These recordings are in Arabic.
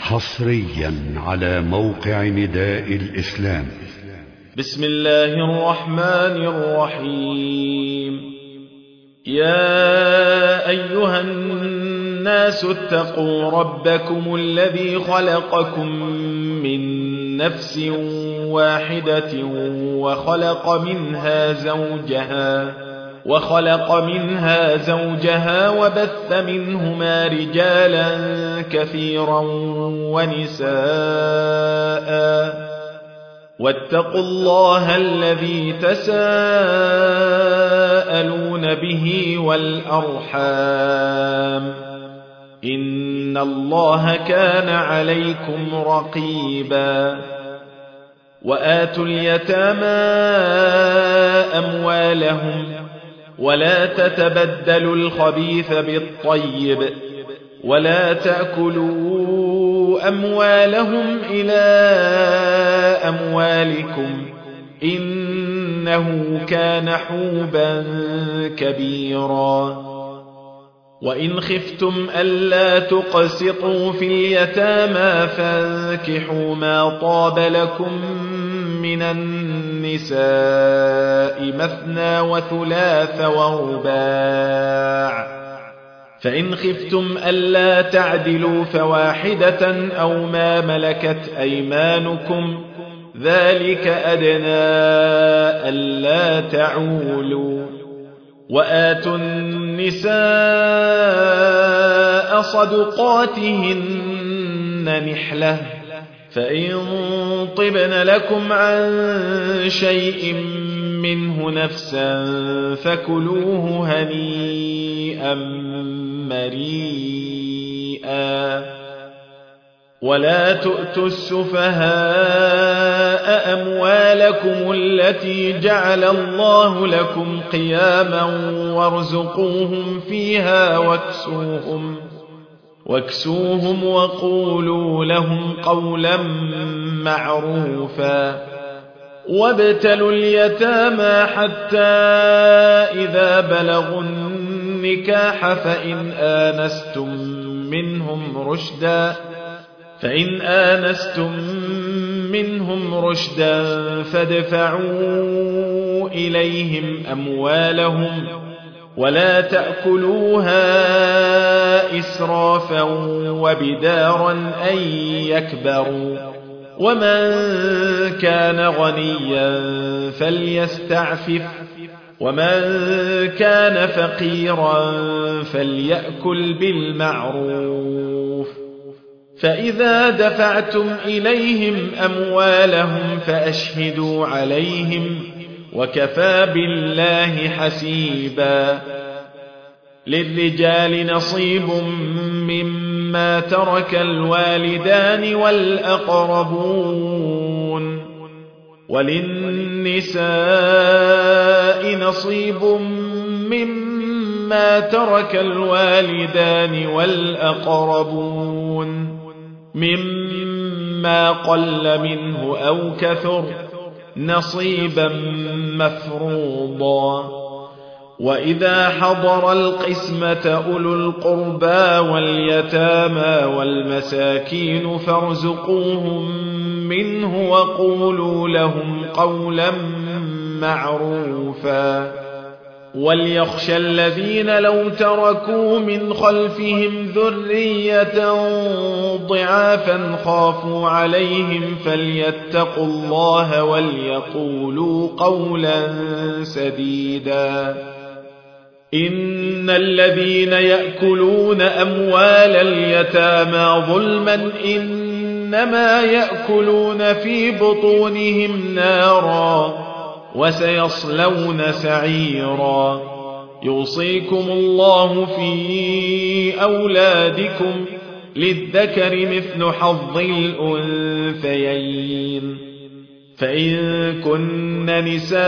حصريا على موقع نداء الإسلام. بسم الله الرحمن الرحيم. يا أيها الناس اتقوا ربكم الذي خلقكم من نفس واحدة وخلق منها زوجها وبث منهما رجالا كثيرا ونساء، واتقوا الله الذي تساءلون به والأرحام، إن الله كان عليكم رقيبا. وآتوا اليتامى أموالهم ولا تتبدلوا الخبيث بالطيب ولا تأكلوا أموالهم إلى أموالكم إنه كان حوبا كبيرا. وإن خفتم ألا تقسطوا في اليتامى فانكحوا ما طاب لكم من النساء مثنى وثلاث ورباع، فإن خفتم ألا تعدلوا فواحدة أو ما ملكت أيمانكم ذلك أدنى ألا تعولوا. وآتوا النساء صدقاتهن نحلة، فإن طبن لكم عن شيء منه نفسا فكلوه هنيئا مريئا. ولا تؤتوا السفهاء أموالكم التي جعل الله لكم قياما وارزقوهم فيها واكسوهم وقولوا لهم قولا معروفا. وابتلوا اليتامى حتى إذا بلغوا النكاح فإن آنستم منهم رشدا فادفعوا إليهم أموالهم ولا تأكلوها إسرافا وبدارا أن يكبروا. ومن كان غنيا فليستعفف ومن كان فقيرا فليأكل بالمعروف. فإذا دفعتم إليهم أموالهم فأشهدوا عليهم وكفى بالله حسيبا. للرجال نصيب مما ترك الوالدان والأقربون، وللنساء نصيب مما ترك الوالدان والأقربون مما قل منه أو كثر نصيبا مفروضا. وإذا حضر القسمة أولو القربى واليتامى والمساكين فارزقوهم منه وقولوا لهم قولا معروفا. وليخشى الذين لو تركوا من خلفهم ذرية ضعافا خافوا عليهم فليتقوا الله وليقولوا قولا سديدا. إن الذين يأكلون أموال اليتامى ظلما إنما يأكلون في بطونهم نارا وسيصلون سعيرا. يوصيكم الله في أولادكم للذكر مثل حظ الأنثيين، فإن كن نساء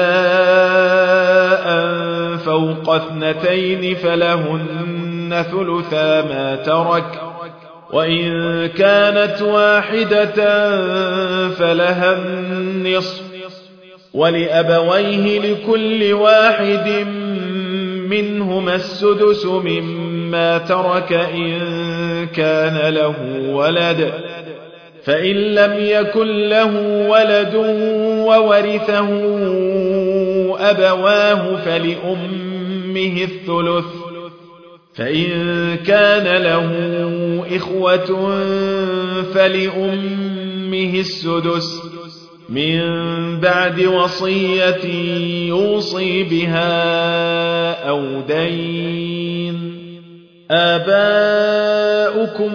فوق 2 فلهن ثلثا ما ترك، وإن كانت واحدة فلها النصف، ولأبويه لكل واحد منهما السدس مما ترك إن كان له ولد، فإن لم يكن له ولد وورثه أبواه فلأمه الثلث، فإن كان له إخوة فلأمه السدس من بعد وصية يوصي بها أو دين. آباؤكم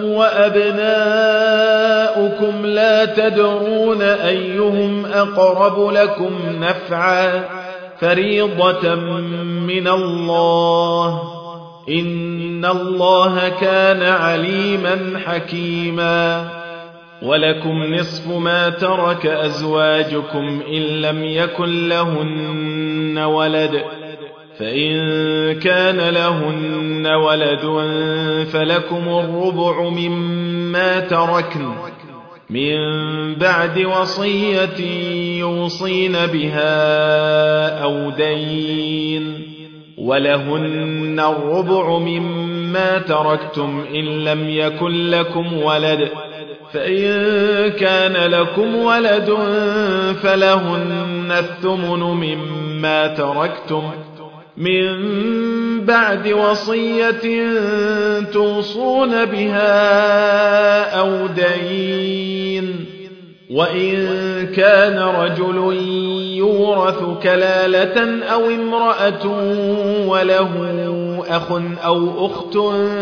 وأبناؤكم لا تدرون أيهم أقرب لكم نفعا، فريضة من الله، إن الله كان عليما حكيما. ولكم نصف ما ترك أزواجكم إن لم يكن لهن ولد، فإن كان لهن ولد فلكم الربع مما تركن من بعد وصية يوصين بها أو دين، ولهن الربع مما تركتم إن لم يكن لكم ولد، فإن كان لكم ولد فلهن الثمن مما تركتم من بعد وصية توصون بها أو دين. وإن كان رجل يورث كلالة أو امرأة وله أخ أو أخت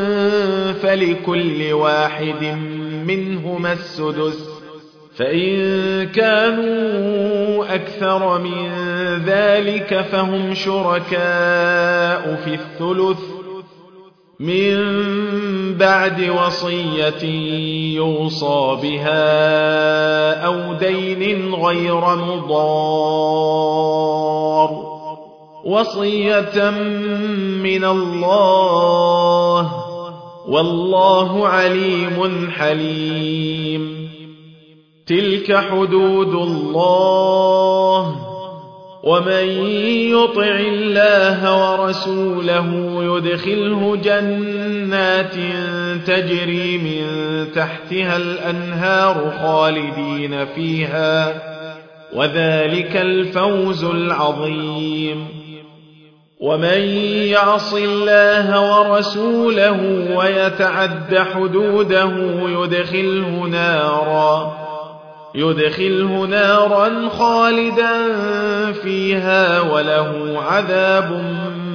فلكل واحد منهما السدس، فإن كانوا أكثر من ذلك فهم شركاء في الثلث من بعد وصية يوصى بها أو دين غير مضار، وصية من الله، والله عليم حليم. تلك حدود الله، ومن يطع الله ورسوله يدخله جنات تجري من تحتها الأنهار خالدين فيها، وذلك الفوز العظيم. ومن يعص الله ورسوله ويتعد حدوده يدخله نارا خالدا فيها وله عذاب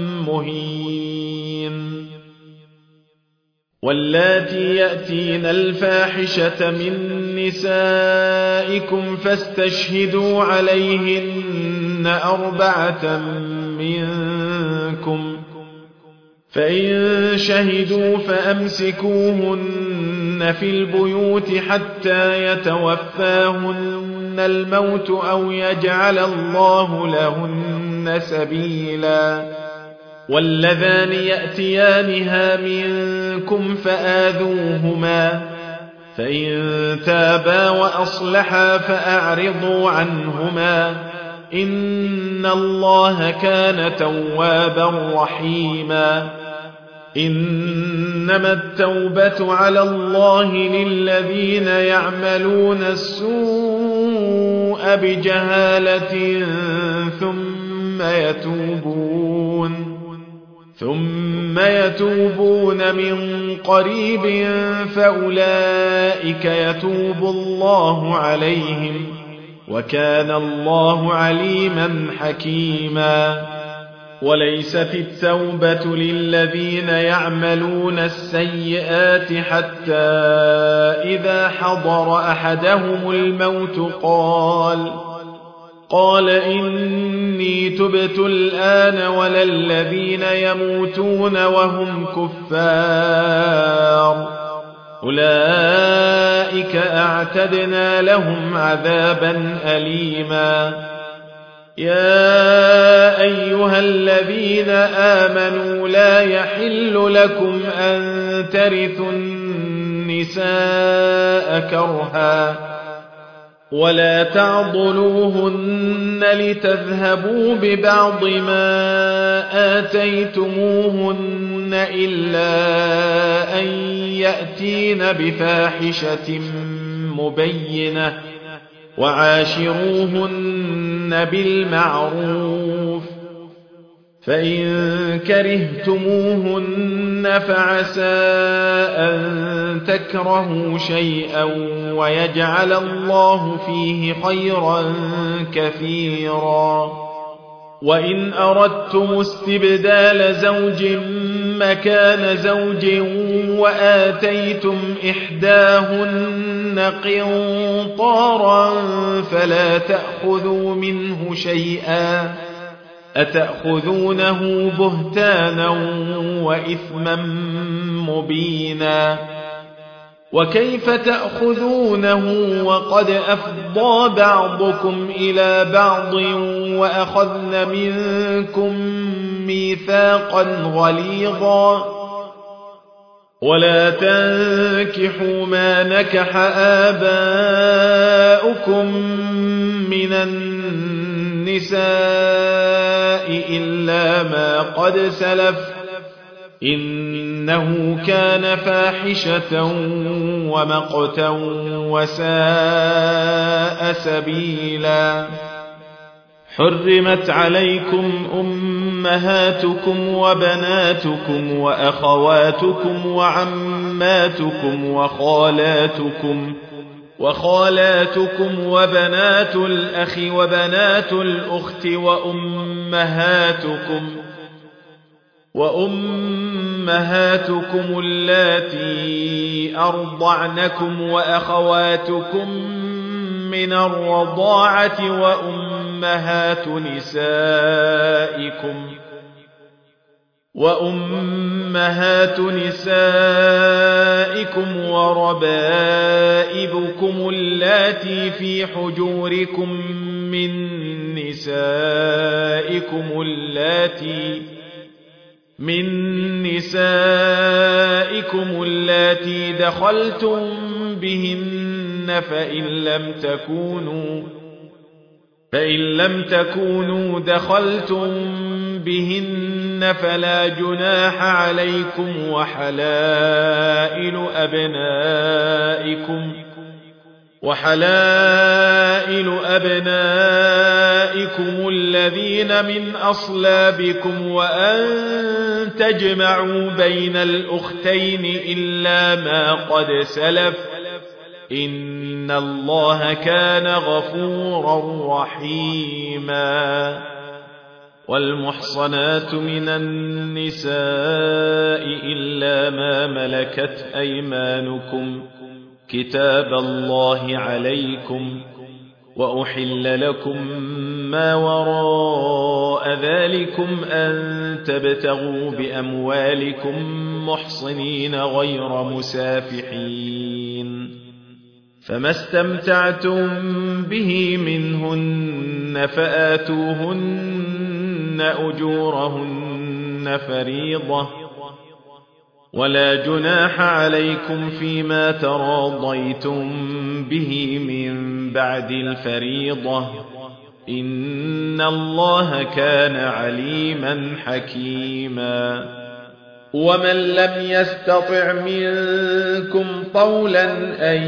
مهين. واللاتي يأتين الفاحشة من نسائكم فاستشهدوا عليهن 4 منكم، فإن شهدوا فأمسكوهن في البيوت حتى يتوفاهن الموت أو يجعل الله لهن سبيلا. واللذان يأتيانها منكم فآذوهما، فإن تابا وأصلحا فأعرضوا عنهما، إن الله كان توابا رحيما. إنما التوبة على الله للذين يعملون السوء بجهالة ثم يتوبون من قريب فأولئك يتوب الله عليهم، وكان الله عليما حكيما. وليست التوبة للذين يعملون السيئات حتى إذا حضر أحدهم الموت قال إني تبت الآن، ولا الذين يموتون وهم كفار، أولئك أعتدنا لهم عذابا أليما. يا أيها الذين آمنوا لا يحل لكم أن ترثوا النساء كرها، ولا تعضلوهن لتذهبوا ببعض ما آتيتموهن إلا أن يأتين بفاحشة مبينة وعاشروهن بالمعروف فإن كرهتموهن فعسى أن تكرهوا شيئا ويجعل الله فيه خيرا كثيرا وإن أردتم استبدال زوج مكان زوج وآتيتم إحداهن قنطارا فلا تأخذوا منه شيئا أتأخذونه بهتانا وإثما مبينا وكيف تأخذونه وقد أفضى بعضكم إلى بعض وأخذن منكم ميثاقا غليظا ولا تنكحوا ما نكح آباؤكم من النساء إلا ما قد سلف إنه كان فاحشة ومقتا وساء سبيلا حرمت عليكم أمهاتكم وبناتكم وأخواتكم وعماتكم وخالاتكم وبنات الأخ وبنات الأخت وأمهاتكم اللاتي أرضعنكم وأخواتكم من الرضاعة وأمهات نسائكم وربائبكم اللاتي في حجوركم من نسائكم اللاتي دخلتم بهن فإن لم تكونوا دخلتم بهن فلا جناح عليكم وحلائل أبنائكم الذين من أصلابكم وأن تجمعوا بين الأختين إلا ما قد سلف إن الله كان غفورا رحيما والمحصنات من النساء إلا ما ملكت أيمانكم كتاب الله عليكم وأحل لكم ما وراء ذلكم أن تبتغوا بأموالكم محصنين غير مسافحين فما استمتعتم به منهن فآتوهن أجورهن فريضة ولا جناح عليكم فيما تراضيتم به من بعد الفريضة إن الله كان عليما حكيما ومن لم يستطع منكم طولا أن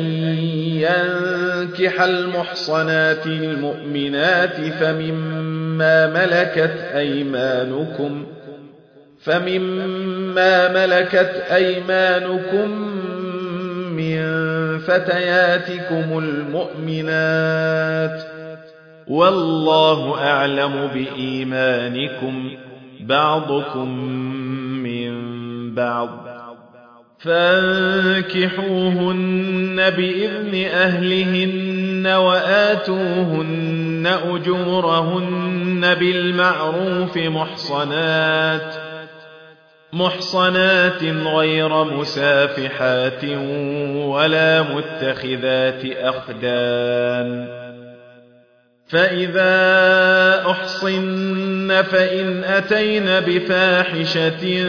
ينكح المحصنات المؤمنات فمما ملكت أيمانكم من فتياتكم المؤمنات والله أعلم بإيمانكم بعضكم من بعض فانكحوهن بإذن أهلهن وآتوهن أجورهن بالمعروف محصنات غير مسافحات ولا متخذات أخدان فإذا أحصن فإن أتين بفاحشة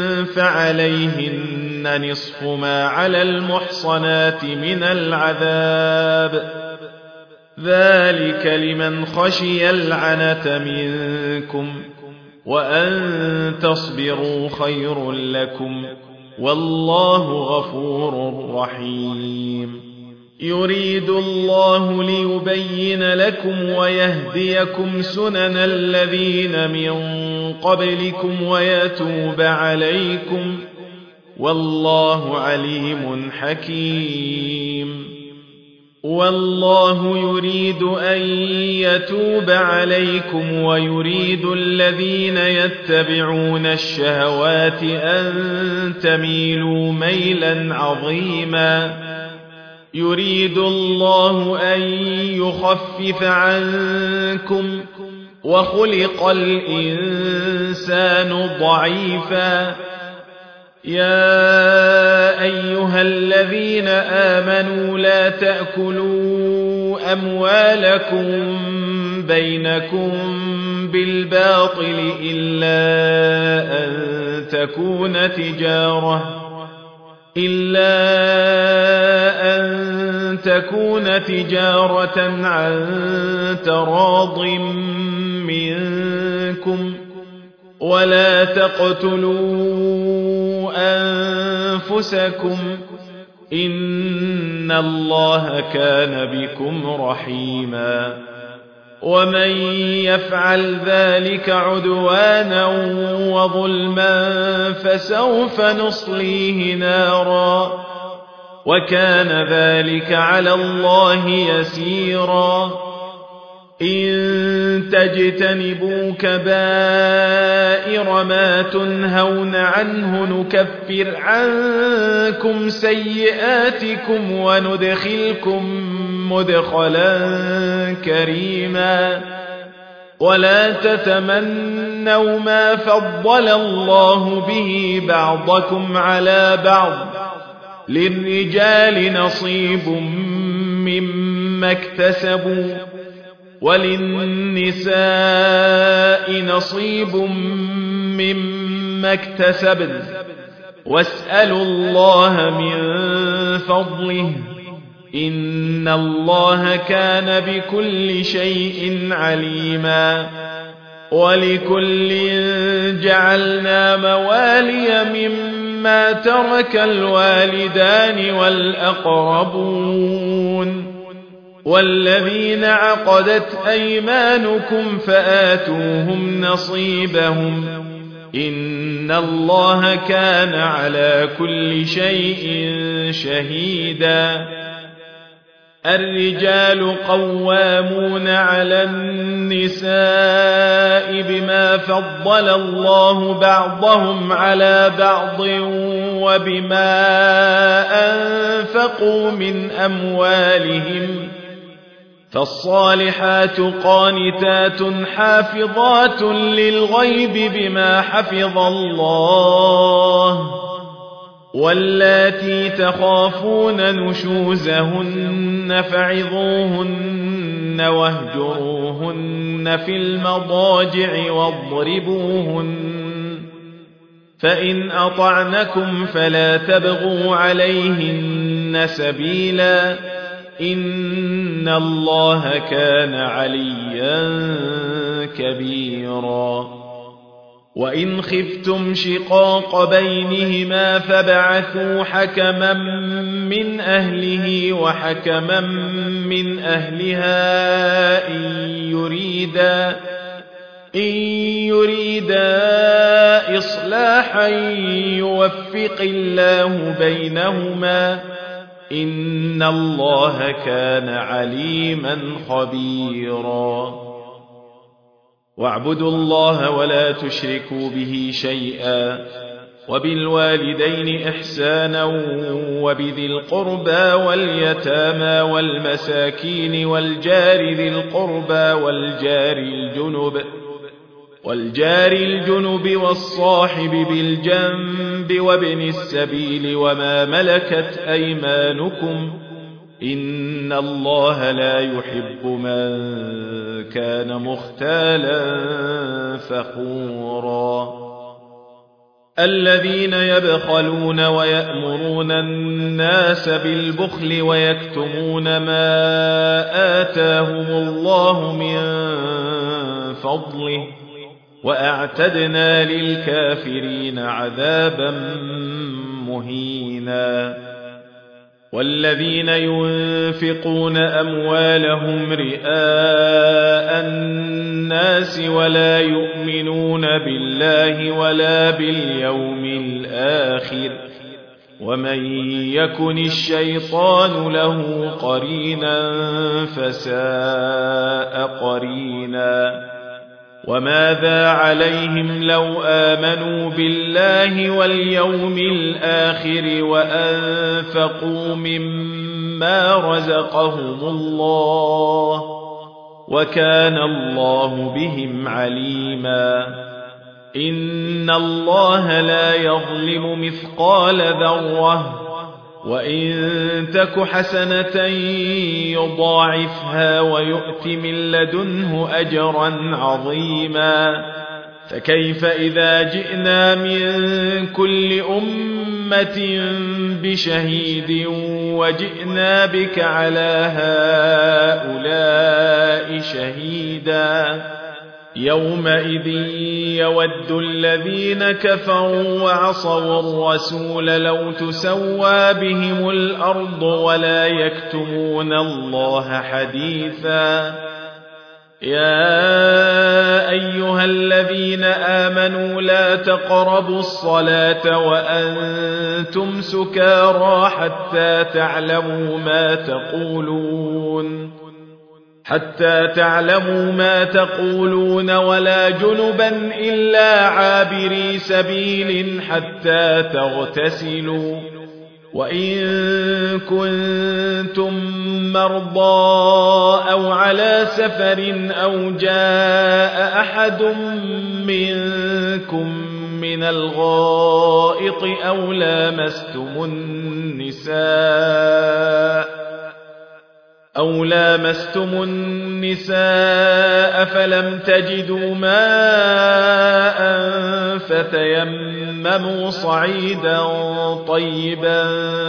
فعليهن نصف ما على المحصنات من العذاب ذلك لمن خشي العنة منكم وأن تصبروا خير لكم والله غفور رحيم يريد الله ليبين لكم ويهديكم سنن الذين من قبلكم ويتوب عليكم والله عليم حكيم والله يريد أن يتوب عليكم ويريد الذين يتبعون الشهوات أن تميلوا ميلا عظيما يريد الله أن يخفف عنكم وخلق الإنسان ضعيفا يا أيها الذين آمنوا لا تأكلوا أموالكم بينكم بالباطل إلا أن تكون تجارة عن تراض منكم ولا تقتلوا أنفسكم إن الله كان بكم رحيما ومن يفعل ذلك عدوانا وظلما فسوف نصليه نارا وكان ذلك على الله يسيرا إن تجتنبوا كبائر ما تنهون عنه نكفر عنكم سيئاتكم وندخلكم مدخلا كريما ولا تتمنوا ما فضل الله به بعضكم على بعض للرجال نصيب مما اكتسبوا وللنساء نصيب مما اكتسبن واسألوا الله من فضله إن الله كان بكل شيء عليما ولكل جعلنا موالي مما ترك الوالدان والأقربون والذين عقدت أيمانكم فآتوهم نصيبهم إن الله كان على كل شيء شهيدا الرجال قوامون على النساء بما فضل الله بعضهم على بعض وبما أنفقوا من أموالهم فالصالحات قانتات حافظات للغيب بما حفظ الله واللاتي تخافون نشوزهن فعظوهن واهجروهن في المضاجع واضربوهن فإن أطعنكم فلا تبغوا عليهن سبيلا إن الله كان عليا كبيرا وإن خفتم شقاق بينهما فبعثوا حكما من أهله وحكما من أهلها إن يريدا إصلاحا يوفق الله بينهما إن الله كان عليما خبيرا واعبدوا الله ولا تشركوا به شيئا وبالوالدين إحسانا وبذي القربى واليتامى والمساكين والجار ذي القربى والجار الجنب والصاحب بالجنب وابن السبيل وما ملكت أيمانكم إن الله لا يحب من كان مختالا فخورا الذين يبخلون ويأمرون الناس بالبخل ويكتمون ما آتاهم الله من فضله وأعتدنا للكافرين عذابا مهينا والذين ينفقون أموالهم رئاء الناس ولا يؤمنون بالله ولا باليوم الآخر ومن يكن الشيطان له قرينا فساء قرينا وماذا عليهم لو آمنوا بالله واليوم الآخر وأنفقوا مما رزقهم الله وكان الله بهم عليما إن الله لا يظلم مثقال ذرة وإن تك حسنة يضاعفها ويؤت من لدنه أجرا عظيما فكيف إذا جئنا من كل أمة بشهيد وجئنا بك على هؤلاء شهيدا يومئذ يود الذين كفروا وعصوا الرسول لو تسوى بهم الأرض ولا يكتمون الله حديثا يا أيها الذين آمنوا لا تقربوا الصلاة وأنتم سكارى حتى تعلموا ما تقولون ولا جنبا إلا عابري سبيل حتى تغتسلوا وإن كنتم مرضى أو على سفر أو جاء أحد منكم من الغائط أو لامستم النساء فلم تجدوا ماء فتيمموا صعيدا طيبا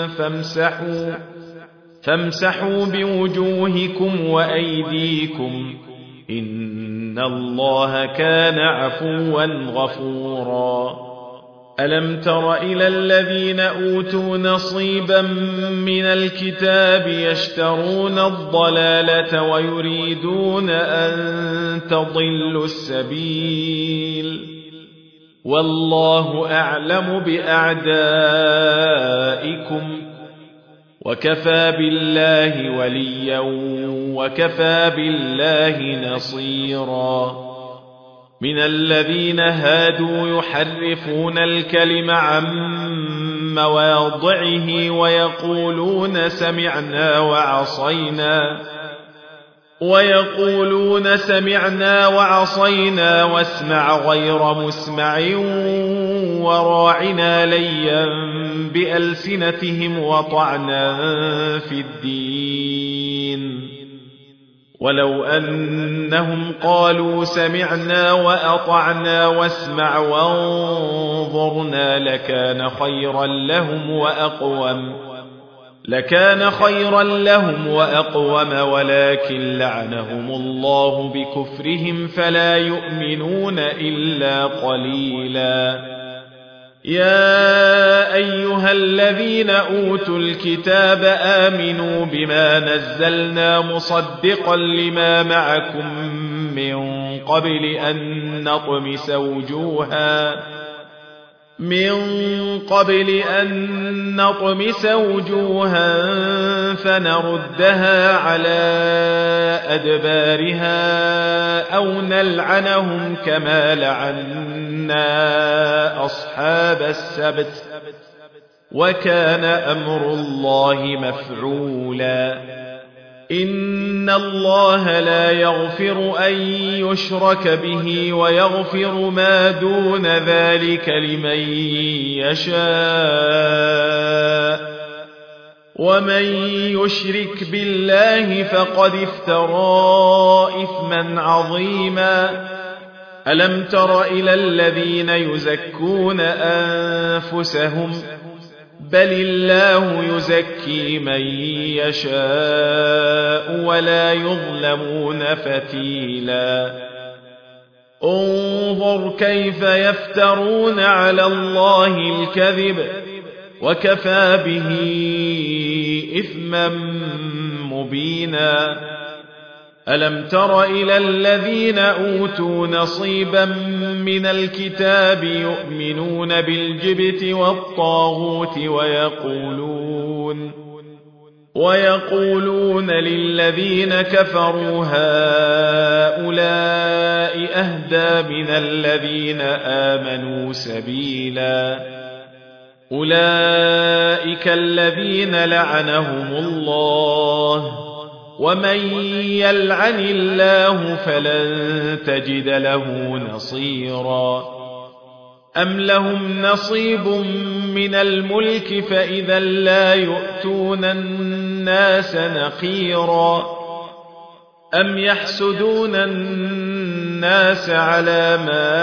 فامسحوا بوجوهكم وأيديكم إن الله كان عفوا غفورا ألم تر إلى الذين أوتوا نصيبا من الكتاب يشترون الضلالة ويريدون أن تضلوا السبيل والله أعلم بأعدائكم وكفى بالله وليا وكفى بالله نصيرا من الذين هادوا يحرفون الكلم عن مواضعه ويقولون سمعنا وعصينا واسمع غير مسمع وراعنا ليا بألسنتهم وطعنا في الدين ولو أنهم قالوا سمعنا وأطعنا واسمع وانظرنا لكان خيرا لهم وأقوم ولكن لعنهم الله بكفرهم فلا يؤمنون إلا قليلا يا أيها الذين أوتوا الكتاب آمنوا بما نزلنا مصدقا لما معكم من قبل أن نطمس وجوها فنردها على أدبارها أو نلعنهم كما لعنا أصحاب السبت وكان أمر الله مفعولا إن الله لا يغفر أن يشرك به ويغفر ما دون ذلك لمن يشاء ومن يشرك بالله فقد افترى إثما عظيما ألم تر إلى الذين يزكون أنفسهم بل الله يزكي من يشاء ولا يظلمون فتيلا انظر كيف يفترون على الله الكذب وكفى به إثما مبينا ألم تر إلى الذين أوتوا نصيبا من الكتاب يؤمنون بالجبت والطاغوت ويقولون للذين كفروا هؤلاء أهدى من الذين آمنوا سبيلا أولئك الذين لعنهم الله ومن يلعن الله فلن تجد له نصيرا أم لهم نصيب من الملك فإذا لا يؤتون الناس نقيرا أم يحسدون الناس على ما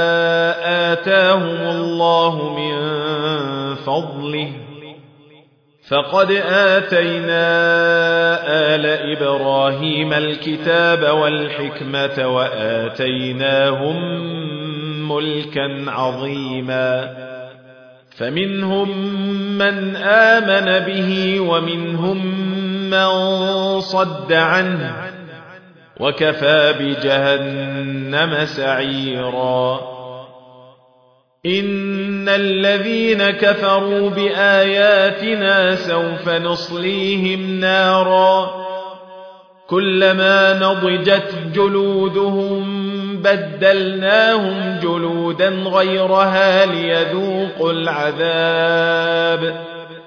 آتاهم الله من فضله فقد آتينا آل إبراهيم الكتاب والحكمة وآتيناهم ملكا عظيما فمنهم من آمن به ومنهم من صد عنه وكفى بجهنم سعيرا إن الذين كفروا بآياتنا سوف نصليهم نارا كلما نضجت جلودهم بدلناهم جلودا غيرها ليذوقوا العذاب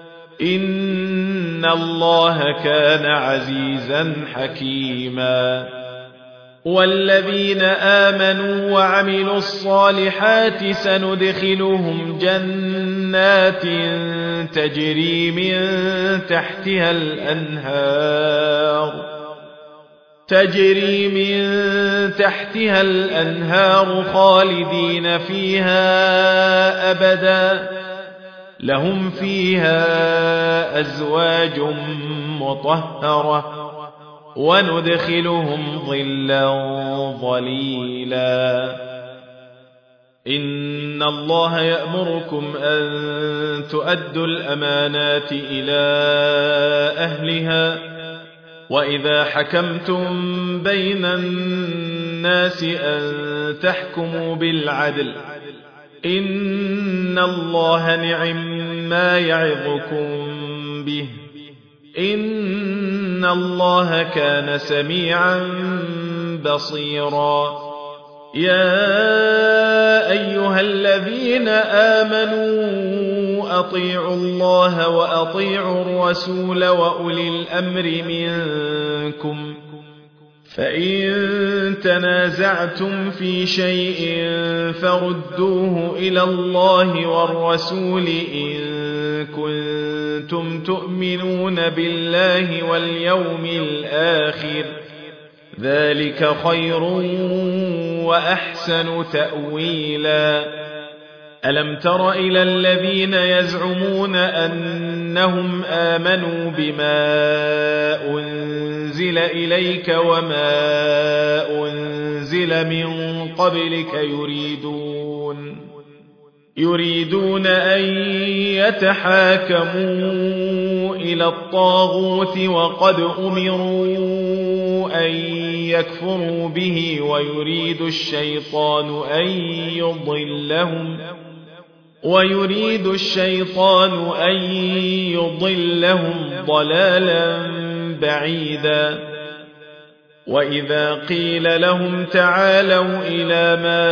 إن الله كان عزيزا حكيما والذين آمنوا وعملوا الصالحات سندخلهم جنات تجري من تحتها الأنهار خالدين فيها أبدا لهم فيها أزواج مطهرة وندخلهم ظلا ظليلا إن الله يأمركم أن تؤدوا الأمانات إلى أهلها وإذا حكمتم بين الناس أن تحكموا بالعدل إن الله نعم ما يعظكم به إن الله كان سميعا بصيرا يا أيها الذين آمنوا أطيعوا الله وأطيعوا الرسول وأولي الأمر منكم فإن تنازعتم في شيء فردوه إلى الله والرسول إن كنتم تؤمنون بالله واليوم الآخر ذلك خير وأحسن تأويلا ألم تر إلى الذين يزعمون أنهم آمنوا بما أنزل إليك وما أنزل من قبلك يريدون أن يتحاكموا إلى الطاغوت وقد أمروا أن يكفروا به ويريد الشيطان أن يضلهم ضلالا بعيدا وإذا قيل لهم تعالوا إلى ما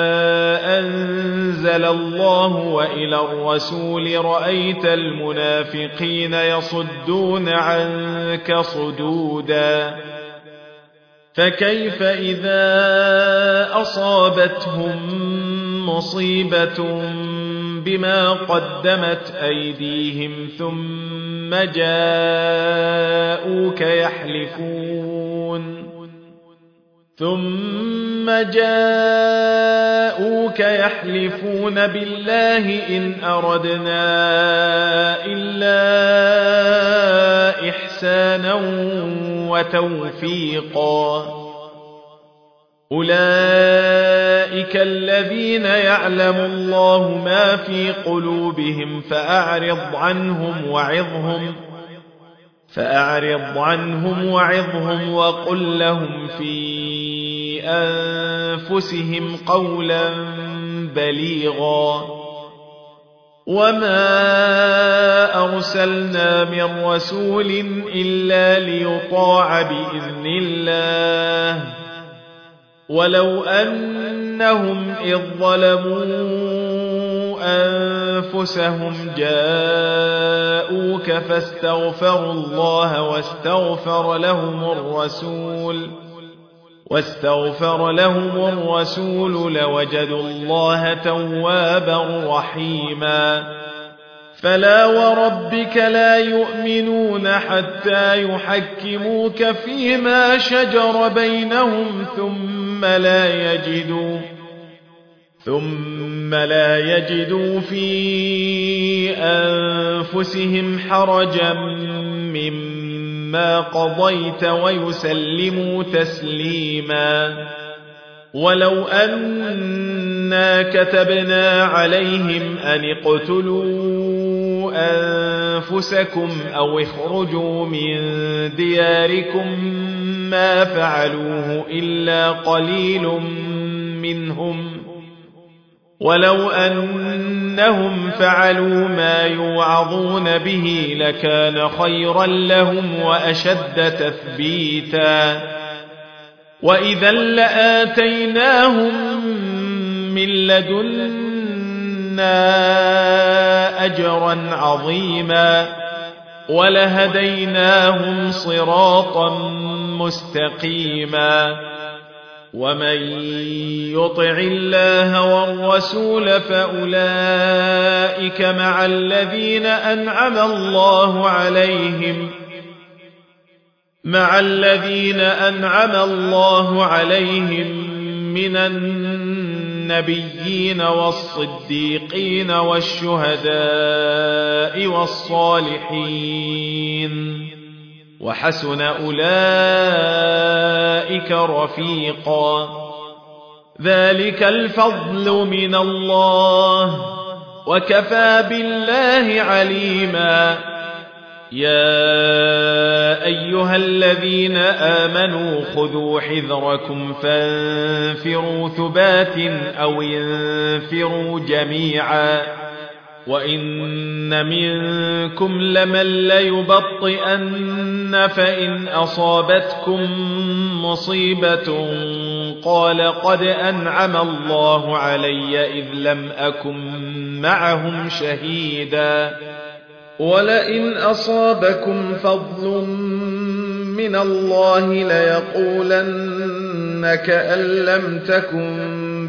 أنزل الله وإلى الرسول رأيت المنافقين يصدون عنك صدودا فكيف إذا أصابتهم مصيبة بما قدمت أيديهم ثم جاءوك يحلفون بالله إن أردنا إلا إحسانا وتوفيقا أولئك أولئك الذين يعلم الله ما في قلوبهم فأعرض عنهم وعظهم وقل لهم في أنفسهم قولا بليغا وما أرسلنا من رسول إلا ليطاع بإذن الله ولو أنهم إذ ظلموا أنفسهم جاءوك فاستغفروا الله واستغفر لهم الرسول لوجدوا الله توابا رحيما فلا وربك لا يؤمنون حتى يحكموك فيما شجر بينهم ثم لا يجدوا في أنفسهم حرجا مما قضيت ويسلموا تسليما ولو أنا كتبنا عليهم أن اقتلوا أنفسكم أو اخرجوا من دياركم ما فعلوه إلا قليل منهم ولو أنهم فعلوا ما يوعظون به لكان خيرا لهم وأشد تثبيتا وإذا لآتيناهم من لدنا أجرا عظيما ولهديناهم صراطا مستقيما ومن يطع الله والرسول فأولئك مع الذين أنعم الله عليهم من النبيين والصديقين والشهداء والصالحين وحسن أولئك رفيقا ذلك الفضل من الله وكفى بالله عليما يا أيها الذين آمنوا خذوا حذركم فانفروا ثبات أو انفروا جميعا وإن منكم لمن ليبطئن فإن أصابتكم مصيبة قال قد أنعم الله علي إذ لم أكن معهم شهيدا ولئن أصابكم فضل من الله ليقولن كأن لم تكن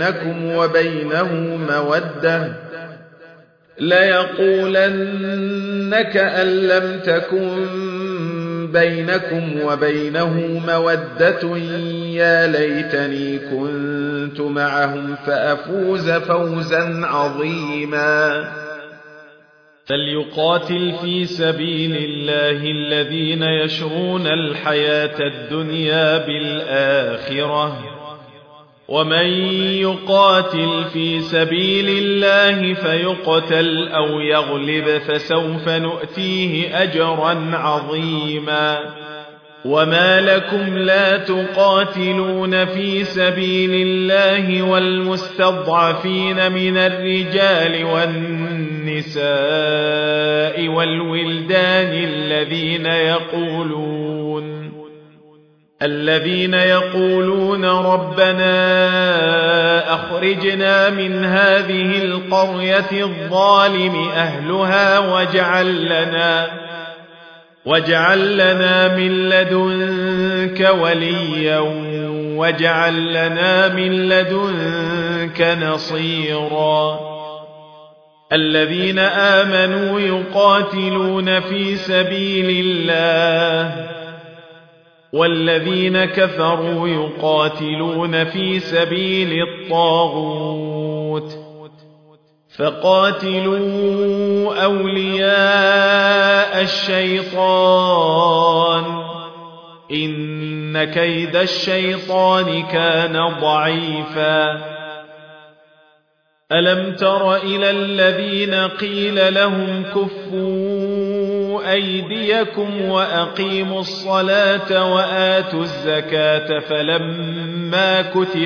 بينكم وبينه مودة يا ليتني كنت معهم فأفوز فوزا عظيما فليقاتل في سبيل الله الذين يشرون الحياة الدنيا بالآخرة ومن يقاتل في سبيل الله فيقتل أو يغلب فسوف نؤتيه أجرا عظيما وما لكم لا تقاتلون في سبيل الله والمستضعفين من الرجال والنساء والولدان الذين يقولون ربنا أخرجنا من هذه القرية الظالم أهلها واجعل لنا من لدنك وليا واجعل لنا من لدنك نصيرا الذين آمنوا يقاتلون في سبيل الله والذين كفروا يقاتلون في سبيل الطاغوت فقاتلوا أولياء الشيطان إن كيد الشيطان كان ضعيفا ألم تر إلى الذين قيل لهم كفوا أيديكم وأقيموا الصلاة وآتوا الزكاة فلما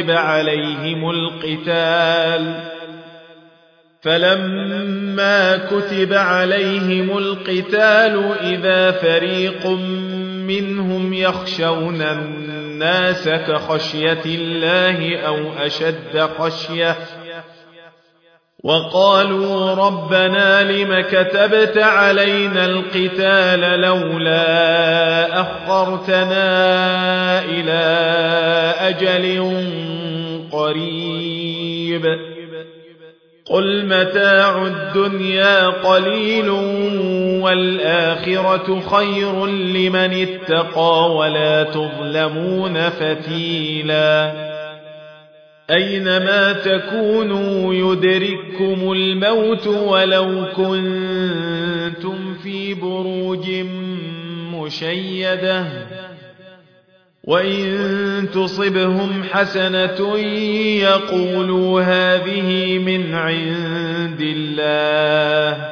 كتب عليهم القتال إذا فريق منهم يخشون الناس كخشية الله أو أشد خشية وقالوا ربنا لم كتبت علينا القتال لولا أخرتنا إلى أجل قريب قل متاع الدنيا قليل والآخرة خير لمن اتقى ولا تظلمون فتيلا أينما تكونوا يدرككم الموت ولو كنتم في بروج مشيدة وإن تصبهم حسنة يقولوا هذه من عند الله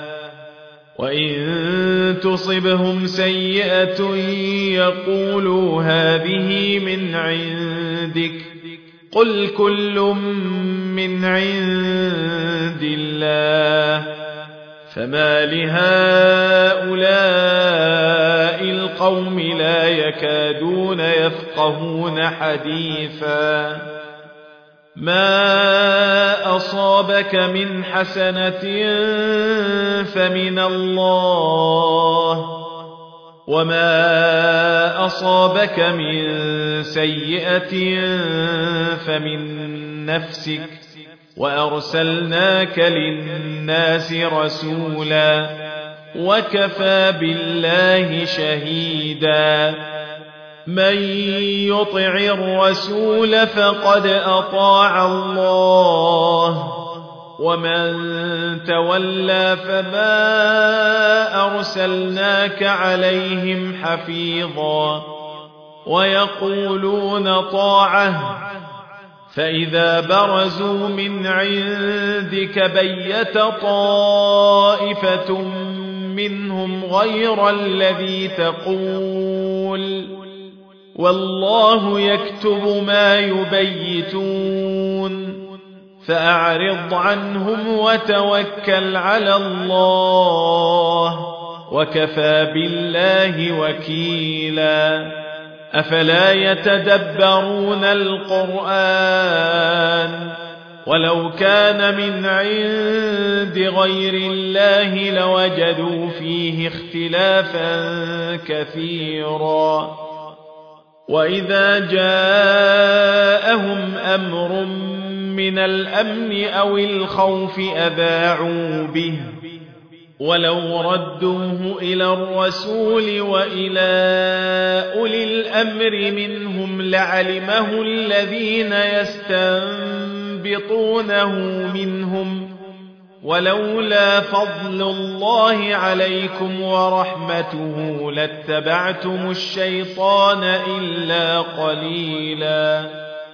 وإن تصبهم سيئة يقولوا هذه من عندك قل كل من عند الله فما لهؤلاء القوم لا يكادون يفقهون حديثا ما أصابك من حسنة فمن الله وما أصابك من سيئة فمن نفسك وأرسلناك للناس رسولا وكفى بالله شهيدا من يطع الرسول فقد أطاع الله ومن تولى فما أرسلناك عليهم حفيظا ويقولون طاعة فإذا برزوا من عندك بيت طائفة منهم غير الذي تقول والله يكتب ما يبيتون فأعرض عنهم وتوكل على الله وكفى بالله وكيلا أفلا يتدبرون القرآن ولو كان من عند غير الله لوجدوا فيه اختلافا كثيرا وإذا جاءهم أمر من الأمن أو الخوف أذاعوا به ولو ردوه إلى الرسول وإلى أولي الأمر منهم لعلمه الذين يستنبطونه منهم ولولا فضل الله عليكم ورحمته لاتبعتم الشيطان إلا قليلا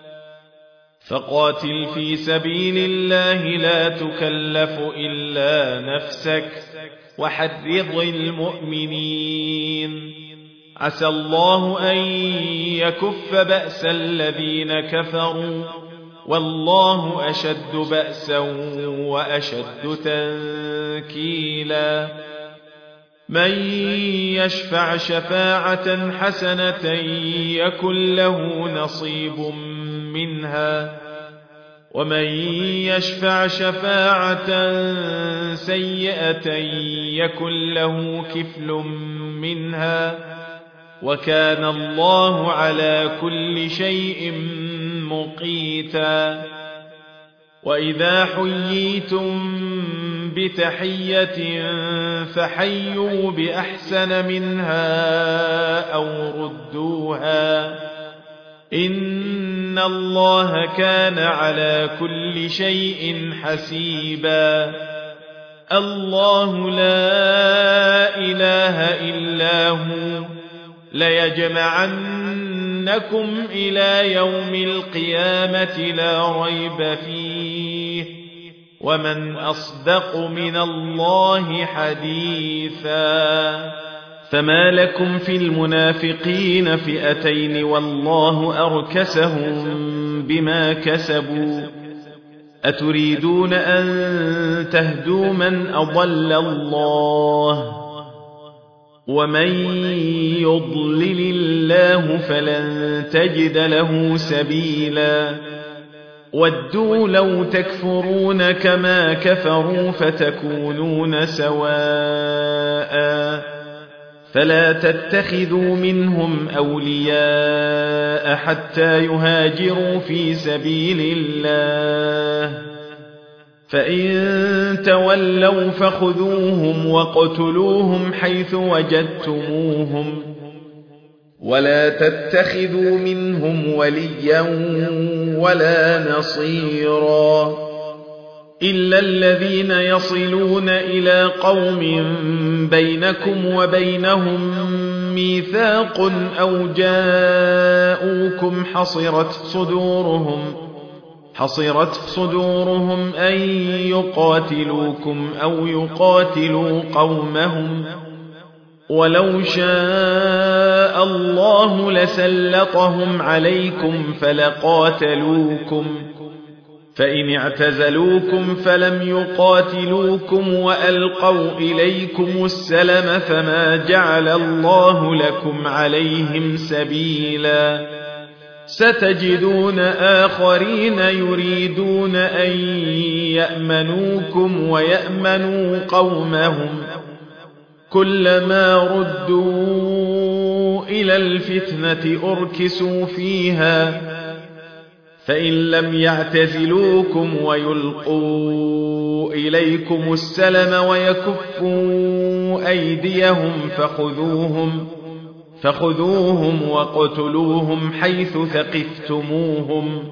فقاتل في سبيل الله لا تكلف إلا نفسك وحرض المؤمنين عسى الله أن يكف بأس الذين كفروا والله أشد بأسا وأشد تنكيلا من يشفع شفاعة حسنة يكن له نصيب منها ومن يشفع شفاعة سيئة يكن له كفل منها وكان الله على كل شيء مقيتا وإذا حييتم بتحية فحيوا بأحسن منها أو ردوها إن الله كان على كل شيء حسيبا الله لا إله إلا هو ليجمعنكم إلى يوم القيامة لا ريب فيه ومن أصدق من الله حديثا فما لكم في المنافقين فئتين والله أركسهم بما كسبوا أتريدون أن تهدوا من أضل الله ومن يضلل الله فلن تجد له سبيلا ودوا لو تكفرون كما كفروا فتكونون سواء فلا تتخذوا منهم أولياء حتى يهاجروا في سبيل الله فإن تولوا فخذوهم واقتلوهم حيث وجدتموهم ولا تتخذوا منهم وليا ولا نصيرا إلا الذين يصلون إلى قوم بينكم وبينهم ميثاق أو جاءوكم حصرت صدورهم أن يقاتلوكم أو يقاتلوا قومهم ولو شاء الله لسلطهم عليكم فلقاتلوكم فإن اعتزلوكم فلم يقاتلوكم وألقوا إليكم السلم فما جعل الله لكم عليهم سبيلا ستجدون آخرين يريدون أن يأمنوكم ويأمنوا قومهم كلما ردوا إلى الفتنة أركسوا فيها فإن لم يعتزلوكم ويلقوا إليكم السلم ويكفوا أيديهم فخذوهم واقتلوهم حيث ثقفتموهم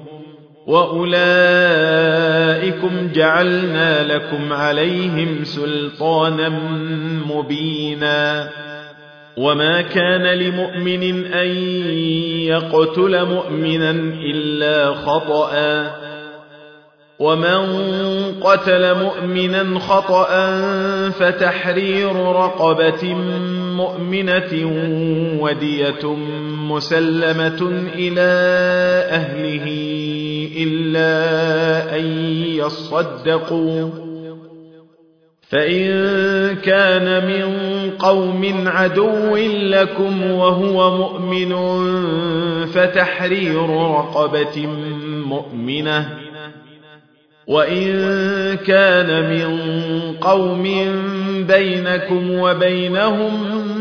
وأولئكم جعلنا لكم عليهم سلطانا مبينا وما كان لمؤمن أن يقتل مؤمنا إلا خطأ ومن قتل مؤمنا خطأ فتحرير رقبة مؤمنة ودية مسلمة إلى أهله إلا أن يصدقوا فإن كان من قوم عدو لكم وهو مؤمن فتحرير رقبة مؤمنة وإن كان من قوم بينكم وبينهم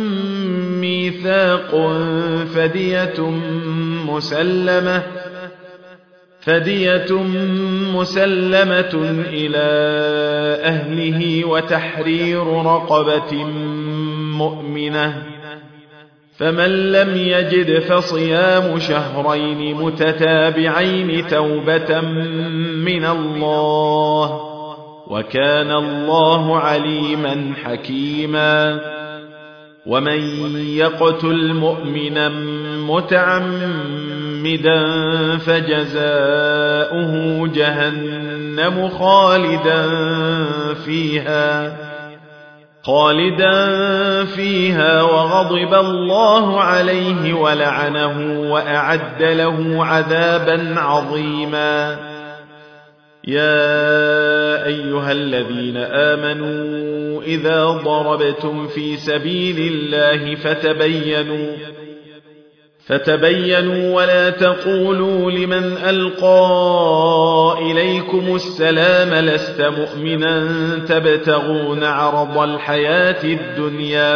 ميثاق فدية مسلمة إلى أهله وتحرير رقبة مؤمنة فمن لم يجد فصيام شهرين متتابعين توبة من الله وكان الله عليما حكيما ومن يقتل مؤمنا متعمدا فجزاؤه جهنم خالدا فيها وغضب الله عليه ولعنه وأعد له عذابا عظيما يا أيها الذين آمنوا إذا ضربتم في سبيل الله فتبينوا ولا تقولوا لمن ألقى إليكم السلام لست مؤمنا تبتغون عرض الحياة الدنيا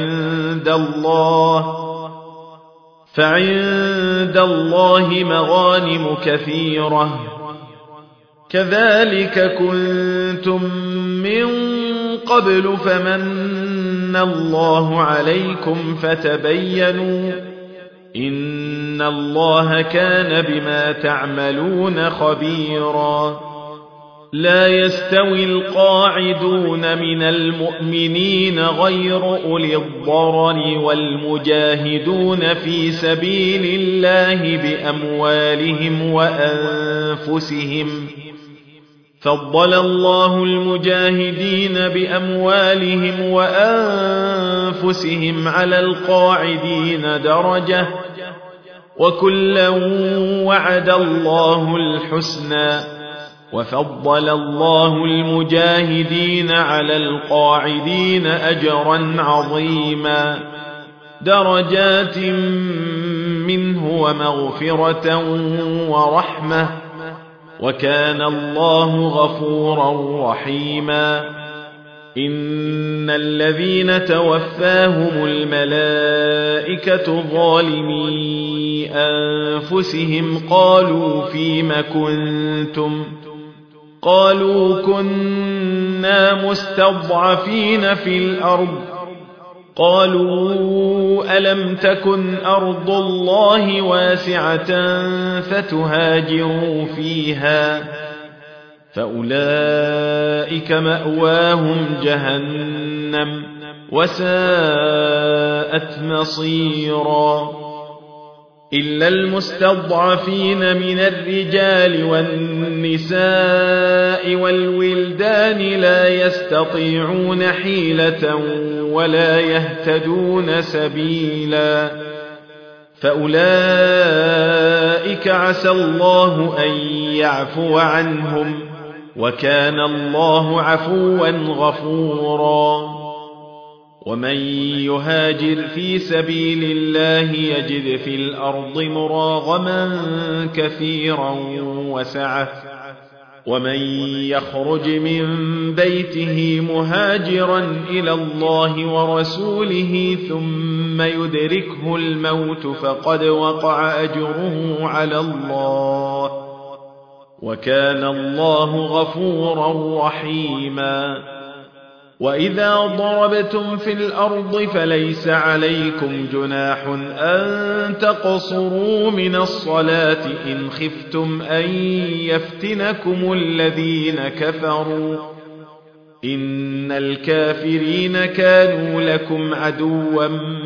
فعند الله مغانم كثيرة كذلك كنتم من قبل فمن الله عليكم فتبينوا إن الله كان بما تعملون خبيرا لا يستوي القاعدون من المؤمنين غير أولي الضرر والمجاهدون في سبيل الله بأموالهم وأنفسهم فضل الله المجاهدين بأموالهم وأنفسهم على القاعدين درجة وكلا وعد الله الحسنى وفضل الله المجاهدين على القاعدين أجرا عظيما درجات منه ومغفرة ورحمة وكان الله غفورا رحيما إن الذين توفاهم الملائكة ظالمي أنفسهم قالوا فيم كنتم قالوا كنا مستضعفين في الأرض قالوا ألم تكن أرض الله واسعة فتهاجروا فيها فأولئك مأواهم جهنم وساءت مصيرا إلا المستضعفين من الرجال والنساء والولدان لا يستطيعون حيلة ولا يهتدون سبيلا فأولئك عسى الله أن يعفو عنهم وكان الله عفوا غفورا ومن يهاجر في سبيل الله يجد في الأرض مراغما كثيرا وسعة ومن يخرج من بيته مهاجرا إلى الله ورسوله ثم يدركه الموت فقد وقع أجره على الله وكان الله غفورا رحيما وإذا ضربتم في الأرض فليس عليكم جناح أن تقصروا من الصلاة إن خفتم أن يفتنكم الذين كفروا إن الكافرين كانوا لكم عدوا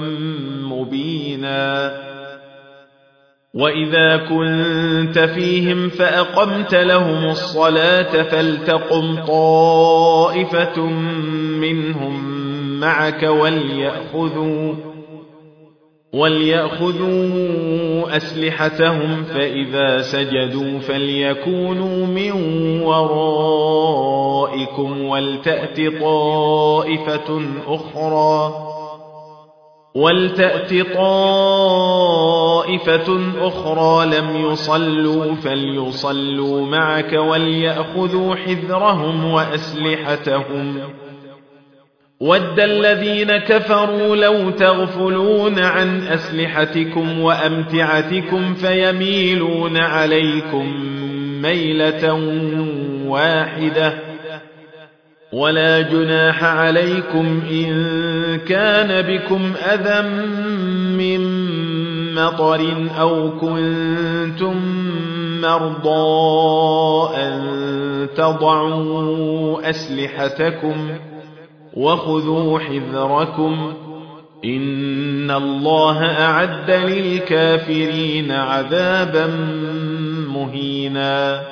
مبينا وإذا كنت فيهم فأقمت لهم الصلاة فلتقم طائفة منهم معك وليأخذوا أسلحتهم فإذا سجدوا فليكونوا من ورائكم ولتأت طائفة أخرى لم يصلوا فليصلوا معك وليأخذوا حذرهم وأسلحتهم ود الذين كفروا لو تغفلون عن أسلحتكم وأمتعتكم فيميلون عليكم ميلة واحدة ولا جناح عليكم إن كان بكم أذى من مطر أو كنتم مرضى أن تضعوا أسلحتكم وخذوا حذركم إن الله أعد للكافرين عذابا مهينا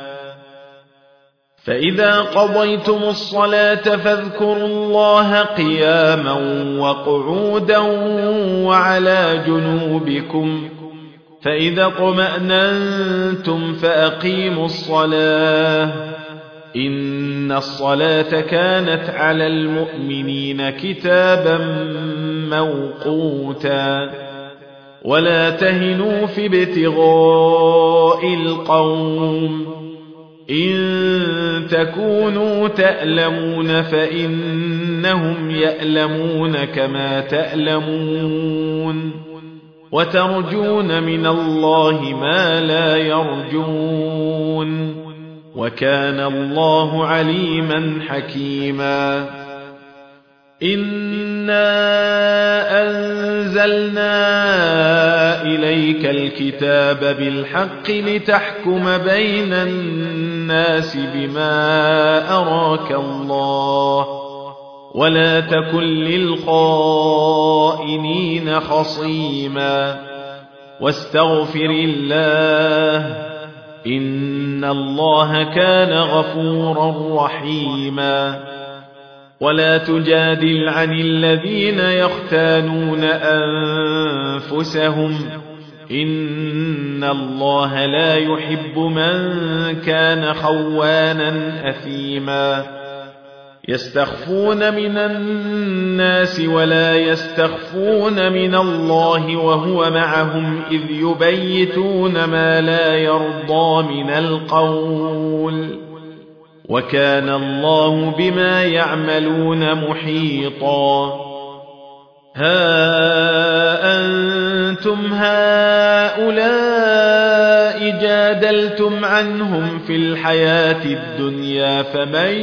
فإذا قضيتم الصلاة فاذكروا الله قياما وقعودا وعلى جنوبكم فإذا اطمأننتم فأقيموا الصلاة إن الصلاة كانت على المؤمنين كتابا موقوتا ولا تهنوا في ابتغاء القوم إن تكونوا تألمون فإنهم يألمون كما تألمون وترجون من الله ما لا يرجون وكان الله عليما حكيما إنا أنزلنا إليك الكتاب بالحق لتحكم بين الناس بما أراك الله ولا تكن للخائنين خصيما واستغفر الله إن الله كان غفورا رحيما ولا تجادل عن الذين يختانون أنفسهم إن الله لا يحب من كان خوانا أثيما يستخفون من الناس ولا يستخفون من الله وهو معهم إذ يبيتون ما لا يرضى من القول وكان الله بما يعملون محيطا ها أنتم هؤلاء جادلتم عنهم في الحياة الدنيا فمن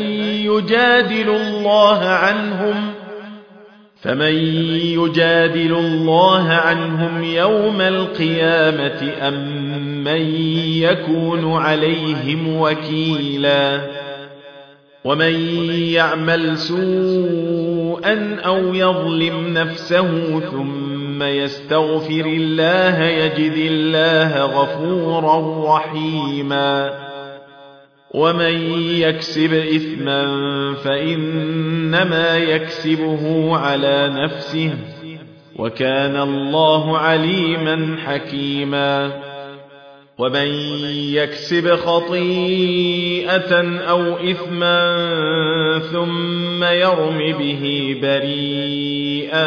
يجادل الله عنهم يوم القيامة أم من يكون عليهم وكيلا ومن يعمل سوءا أو يظلم نفسه ثم يستغفر الله يجد الله غفورا رحيما ومن يكسب إثما فإنما يكسبه على نفسه وكان الله عليما حكيما ومن يكسب خطيئة أو إثما ثم يرم به بريئا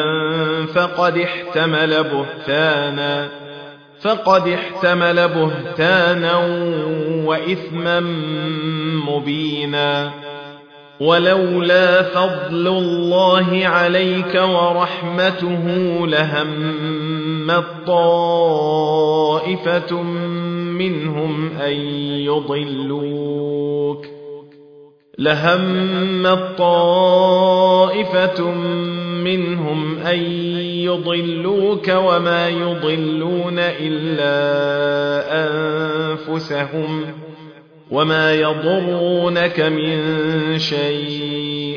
فقد احتمل بهتانا وإثما مبينا ولولا فضل الله عليك ورحمته لهمت طائفة منهم أن يضلوك وما يضلون إلا أنفسهم وما يضرونك من شيء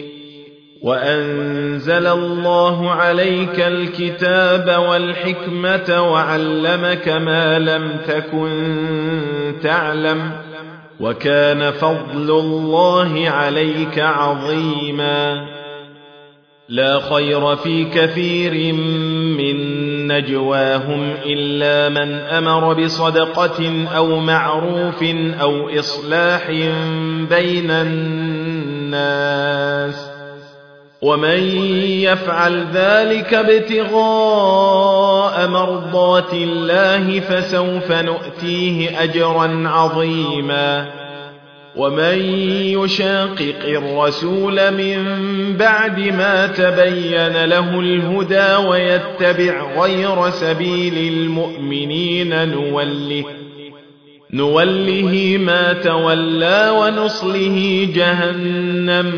وأنزل الله عليك الكتاب والحكمة وعلمك ما لم تكن تعلم وكان فضل الله عليك عظيما لا خير في كثير من نجواهم إلا من أمر بصدقة أو معروف أو إصلاح بين الناس ومن يفعل ذلك ابتغاء مرضات الله فسوف نؤتيه أجرا عظيما ومن يشاقق الرسول من بعد ما تبين له الهدى ويتبع غير سبيل المؤمنين نوله ما تولى ونصله جهنم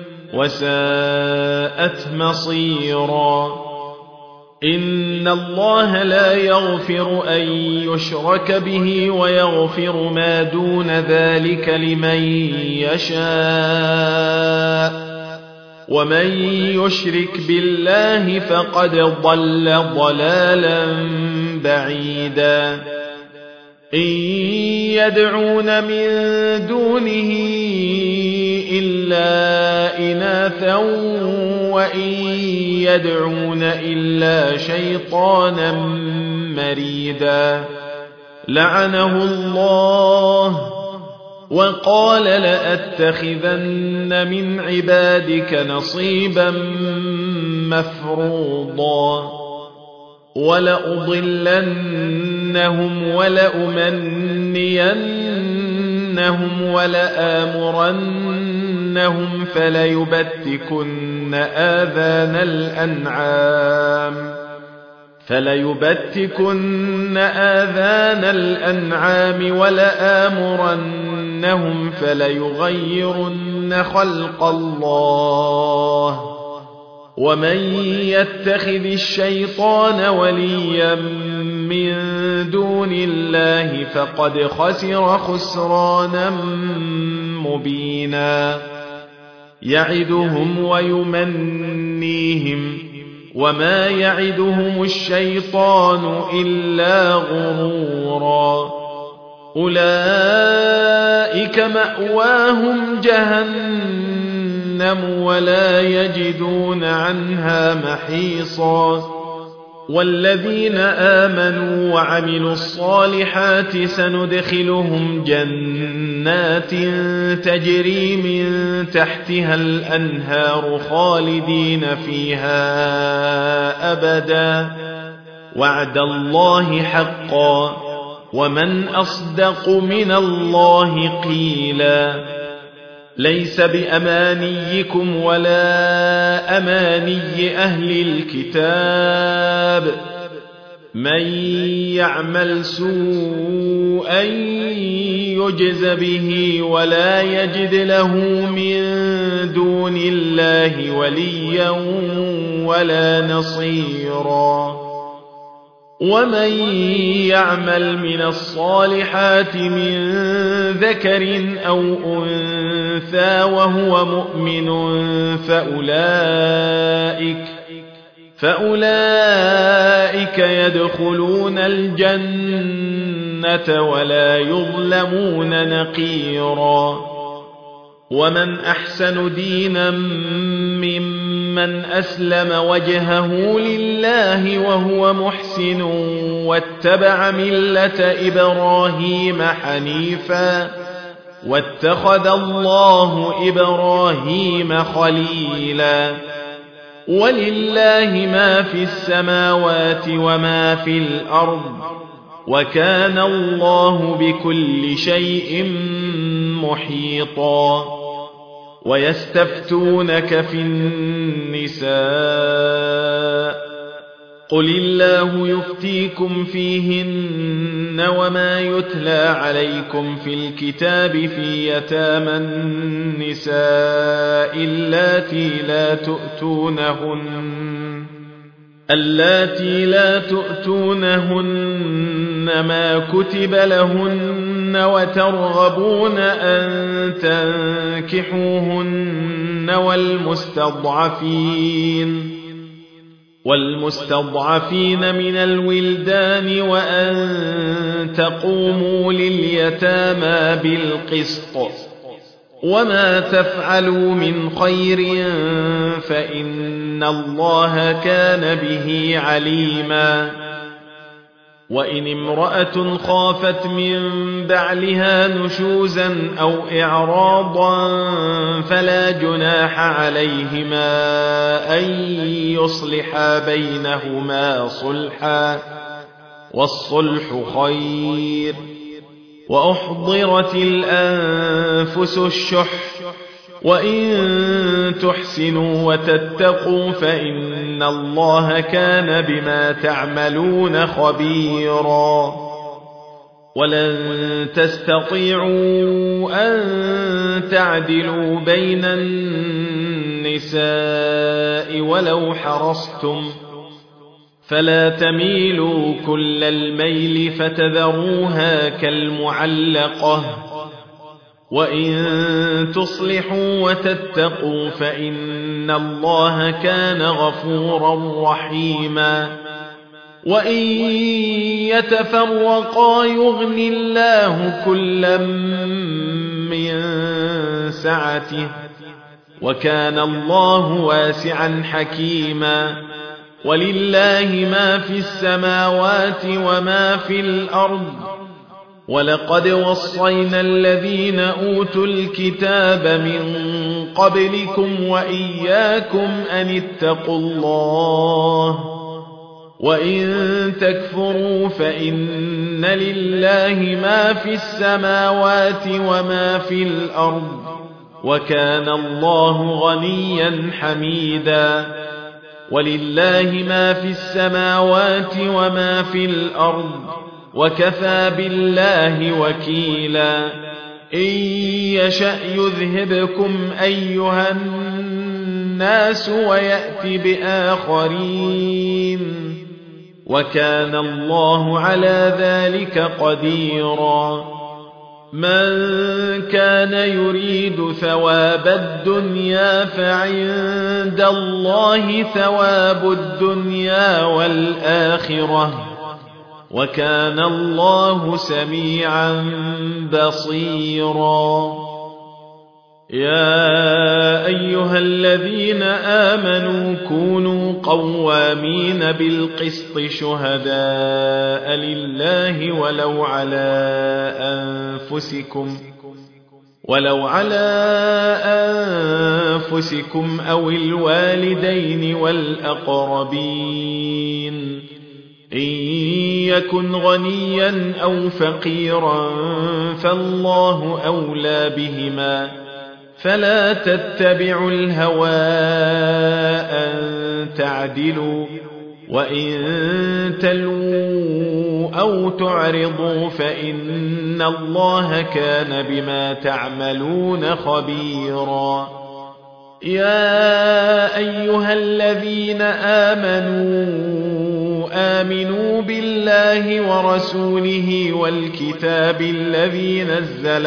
وساءت مصيرا إن الله لا يغفر أن يشرك به ويغفر ما دون ذلك لمن يشاء ومن يشرك بالله فقد ضل ضلالا بعيدا إن يدعون من دونه إلا إناثا وإن يدعون إلا شيطانا مريدا لعنه الله وقال لأتخذن من عبادك نصيبا مفروضا ولأضلنهم ولأمنينهم ولآمرنهم فليبتكن آذان الأنعام ولآمرنهم فليغيرن خلق الله ومن يتخذ الشيطان وليا من دون الله فقد خسر خسرانا مبينا يعدهم ويمنيهم وما يعدهم الشيطان إلا غرورا أولئك مأواهم جهنم ولا يجدون عنها محيصا والذين آمنوا وعملوا الصالحات سندخلهم جنات تجري من تحتها الأنهار خالدين فيها أبدا وعد الله حقا ومن أصدق من الله قيلا ليس بأمانيكم ولا أماني أهل الكتاب من يعمل سوءا يجز به ولا يجد له من دون الله وليا ولا نصيرا ومن يعمل من الصالحات من ذكر أو أنثى وهو مؤمن فأولئك يدخلون الجنة ولا يظلمون نقيرا ومن أحسن دينا ممن أسلم وجهه لله وهو محسن واتبع ملة إبراهيم حنيفا واتخذ الله إبراهيم خليلا ولله ما في السماوات وما في الأرض وكان الله بكل شيء محيطا ويستفتونك في النساء قل الله يفتيكم فيهن وما يتلى عليكم في الكتاب في يتامى النساء اللاتي لا تؤتونهن ما كتب لهن وترغبون أن تنكحوهن والمستضعفين من الولدان وأن تقوموا لليتامى بالقسط وما تفعلوا من خير فإن الله كان به عليما وإن امرأة خافت من بعلها نشوزا أو إعراضا فلا جناح عليهما أن يصلحا بينهما صلحا والصلح خير وأحضرت الأنفس الشح وإن تحسنوا وتتقوا فإن الله كان بما تعملون خبيرا ولن تستطيعوا أن تعدلوا بين النساء ولو حرصتم فلا تميلوا كل الميل فتذروها كالمعلقة وإن تصلحوا وتتقوا فإن الله كان غفورا رحيما وإن يتفرقا يغن الله كلا من سعته وكان الله واسعا حكيما ولله ما في السماوات وما في الأرض ولقد وصينا الذين أوتوا الكتاب من قبلكم وإياكم أن اتقوا الله وإن تكفروا فإن لله ما في السماوات وما في الأرض وكان الله غنيا حميدا ولله ما في السماوات وما في الأرض وكفى بالله وكيلا إن يشأ يذهبكم أيها الناس ويأت بآخرين وكان الله على ذلك قديرا من كان يريد ثواب الدنيا فعند الله ثواب الدنيا والآخرة وكان الله سميعا بصيرا يا أيها الذين آمنوا كونوا قوامين بالقسط شهداء لله ولو على أنفسكم أو الوالدين والأقربين إن يكن غنيا أو فقيرا فالله أولى بهما فلا تتبعوا الهوى أن تعدلوا وإن تلووا أو تعرضوا فإن الله كان بما تعملون خبيرا يا أيها الذين آمنوا بالله ورسوله والكتاب الذي نزل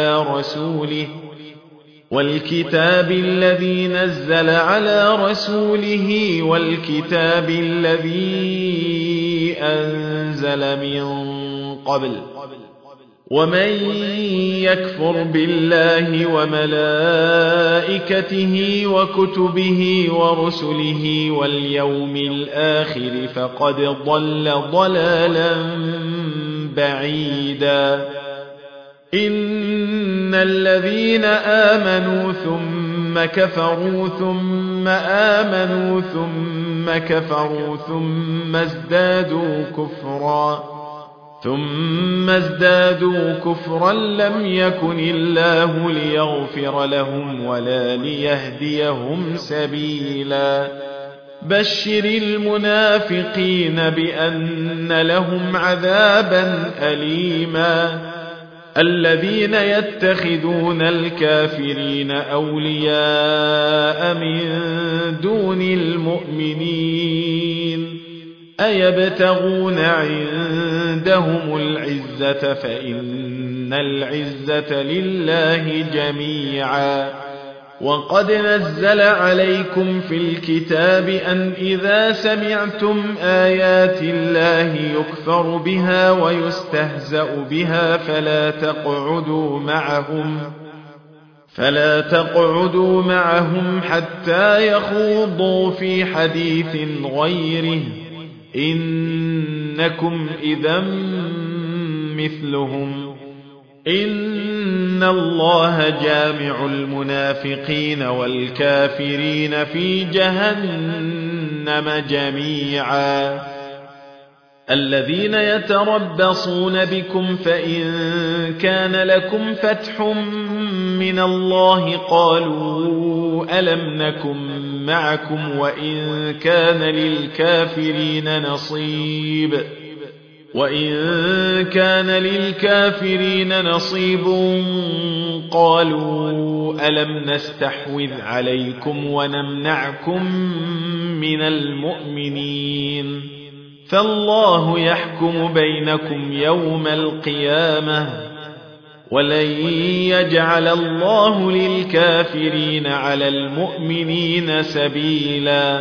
على رسوله والكتاب الذي أنزل من قبل ومن يكفر بالله وملائكته وكتبه ورسله واليوم الآخر فقد ضل ضلالا بعيدا إن الذين آمنوا ثم كفروا ثم آمنوا ثم كفروا ثم ازدادوا كفرا لم يكن الله ليغفر لهم ولا ليهديهم سبيلا بشر المنافقين بأن لهم عذابا أليما الذين يتخذون الكافرين أولياء من دون المؤمنين أيبتغون عندهم العزة فإن العزة لله جميعا وقد نزل عليكم في الكتاب أن إذا سمعتم آيات الله يكفر بها ويستهزأ بها فلا تقعدوا معهم حتى يخوضوا في حديث غيره إنكم إذا مثلهم إن الله جامع المنافقين والكافرين في جهنم جميعا الذين يتربصون بكم فإن كان لكم فتح من الله قالوا ألم نكن معكم وإن كان للكافرين نصيب قالوا ألم نستحوذ عليكم ونمنعكم من المؤمنين فالله يحكم بينكم يوم القيامة ولن يجعل الله للكافرين على المؤمنين سبيلا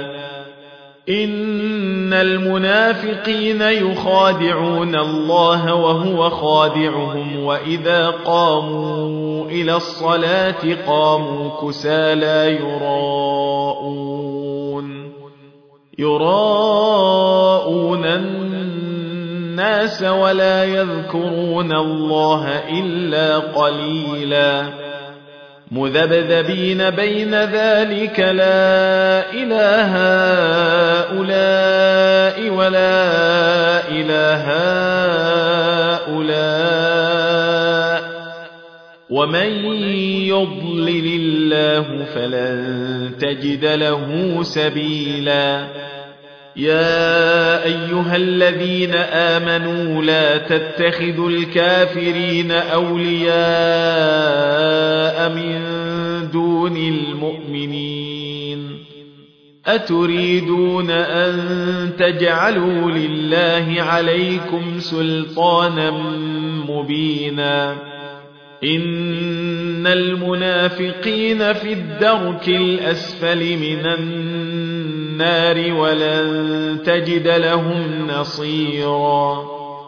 إن المنافقين يخادعون الله وهو خادعهم وإذا قاموا إلى الصلاة قاموا كسالى يراءون الناس ولا يذكرون الله إلا قليلا مذبذبين بين ذلك لا إله هؤلاء ولا إله هؤلاء ومن يضلل الله فلن تجد له سبيلا يا أيها الذين آمنوا لا تتخذوا الكافرين أولياء من دون المؤمنين أتريدون أن تجعلوا لله عليكم سلطانا مبينا إن المنافقين في الدرك الأسفل من النار ولن تجد لهم نصيرا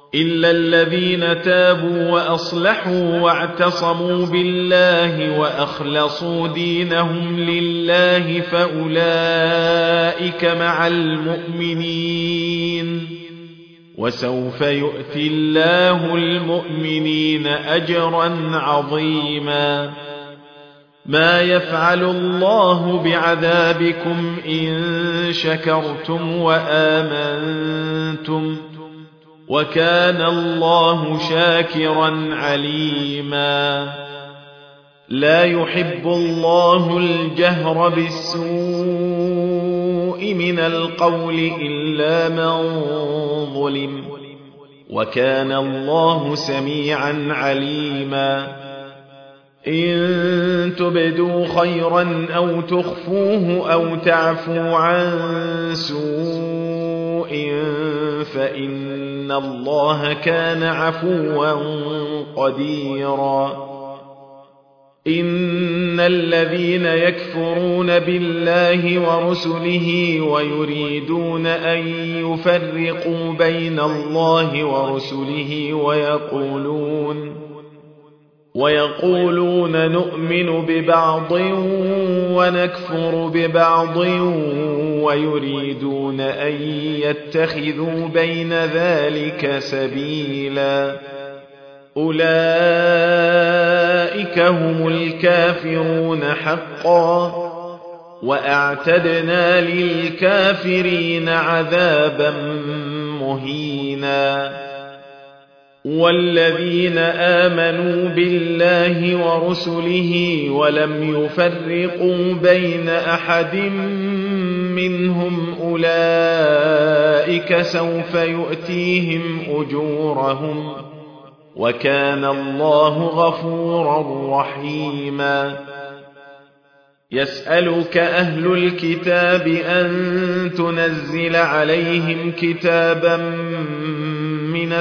إلا الذين تابوا وأصلحوا واعتصموا بالله وأخلصوا دينهم لله فأولئك مع المؤمنين وسوف يؤتي الله المؤمنين أجرا عظيما ما يفعل الله بعذابكم إن شكرتم وآمنتم وكان الله شاكرا عليما لا يحب الله الجهر بالسوء من القول إلا من ظلم وكان الله سميعا عليما إن تبدوا خيرا أو تخفوه أو تعفوا عن سوء فإن الله كان عفوا قديرا إن الذين يكفرون بالله ورسله ويريدون أن يفرقوا بين الله ورسله ويقولون نؤمن ببعض ونكفر ببعض ويريدون أن يتخذوا بين ذلك سبيلا أولئك هم الكافرون حقا وأعتدنا للكافرين عذابا مهينا والذين آمنوا بالله ورسله ولم يفرقوا بين أحد منهم أولئك سوف يؤتيهم أجورهم وكان الله غفورا رحيما يسألك أهل الكتاب أن تنزل عليهم كتابا من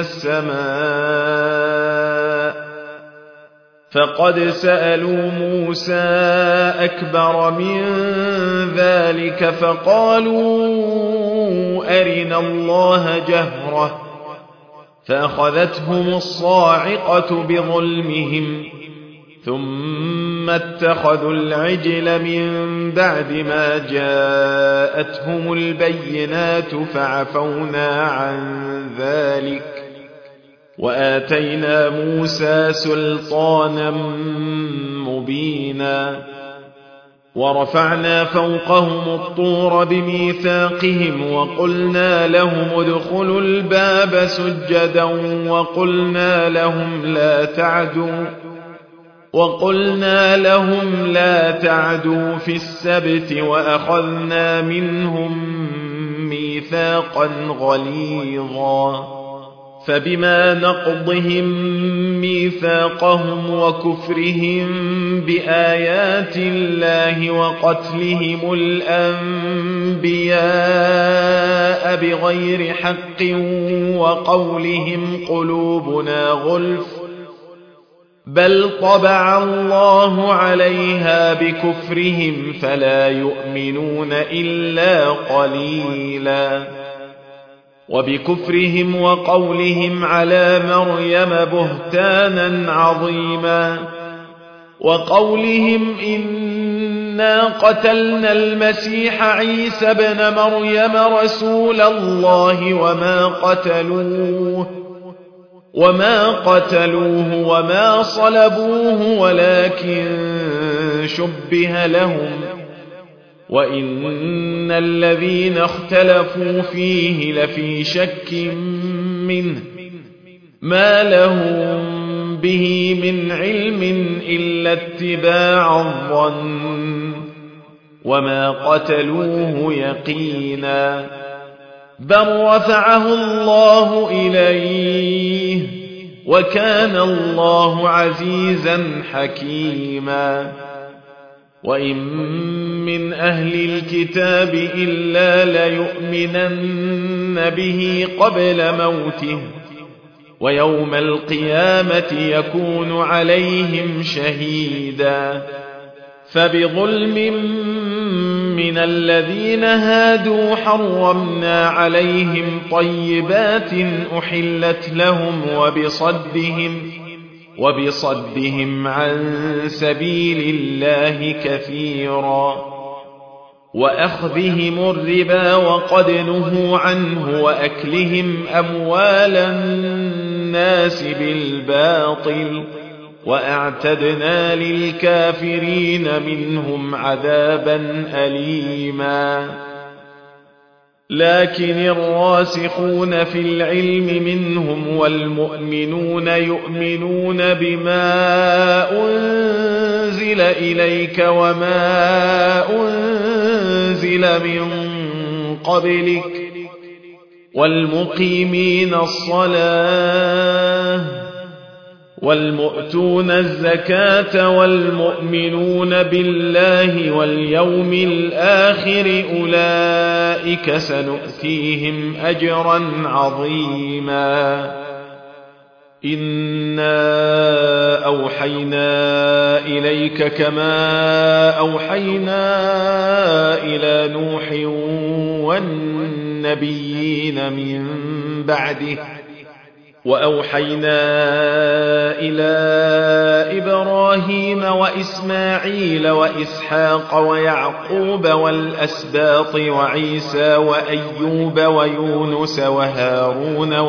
السماء فقد سألوا موسى أكبر من ذلك فقالوا أرنا الله جهرة فأخذتهم الصاعقة بظلمهم ثم اتخذوا العجل من بعد ما جاءتهم البينات فعفونا عن ذلك وآتينا موسى سلطانا مبينا ورفعنا فوقهم الطور بميثاقهم وقلنا لهم ادخلوا الباب سجدا وقلنا لهم لا تعدوا في السبت وأخذنا منهم ميثاقا غليظا فبما نقضهم ميثاقهم وكفرهم بآيات الله وقتلهم الأنبياء بغير حق وقولهم قلوبنا غلف بل طبع الله عليها بكفرهم فلا يؤمنون إلا قليلا وبكفرهم وقولهم على مريم بهتانا عظيما وقولهم إنا قتلنا المسيح عيسى ابن مريم رسول الله وما قتلوه وما صلبوه ولكن شبه لهم وإن الذين اختلفوا فيه لفي شك منه ما لهم به من علم إلا اتباع الظن وما قتلوه يقينا بل رفعه الله إليه وكان الله عزيزا حكيما وإن من أهل الكتاب إلا ليؤمنن به قبل موته ويوم القيامة يكون عليهم شهيدا فبظلم من الذين هادوا حرمنا عليهم طيبات أحلت لهم وبصدهم عن سبيل الله كثيرا وأخذهم الربا وقد نهوا عنه وأكلهم أموال الناس بالباطل وأعتدنا للكافرين منهم عذابا أليما لكن الراسخون في العلم منهم والمؤمنون يؤمنون بما أنزل إليك وما أنزل من قبلك والمقيمين الصلاة والمؤتون الزكاة والمؤمنون بالله واليوم الآخر أولئك سنؤتيهم أجرا عظيما إنا أوحينا إليك كما أوحينا إلى نوح والنبيين من بعده وأوحينا إلى إبراهيم وإسماعيل وإسحاق ويعقوب والأسباط وعيسى وأيوب ويونس وهارون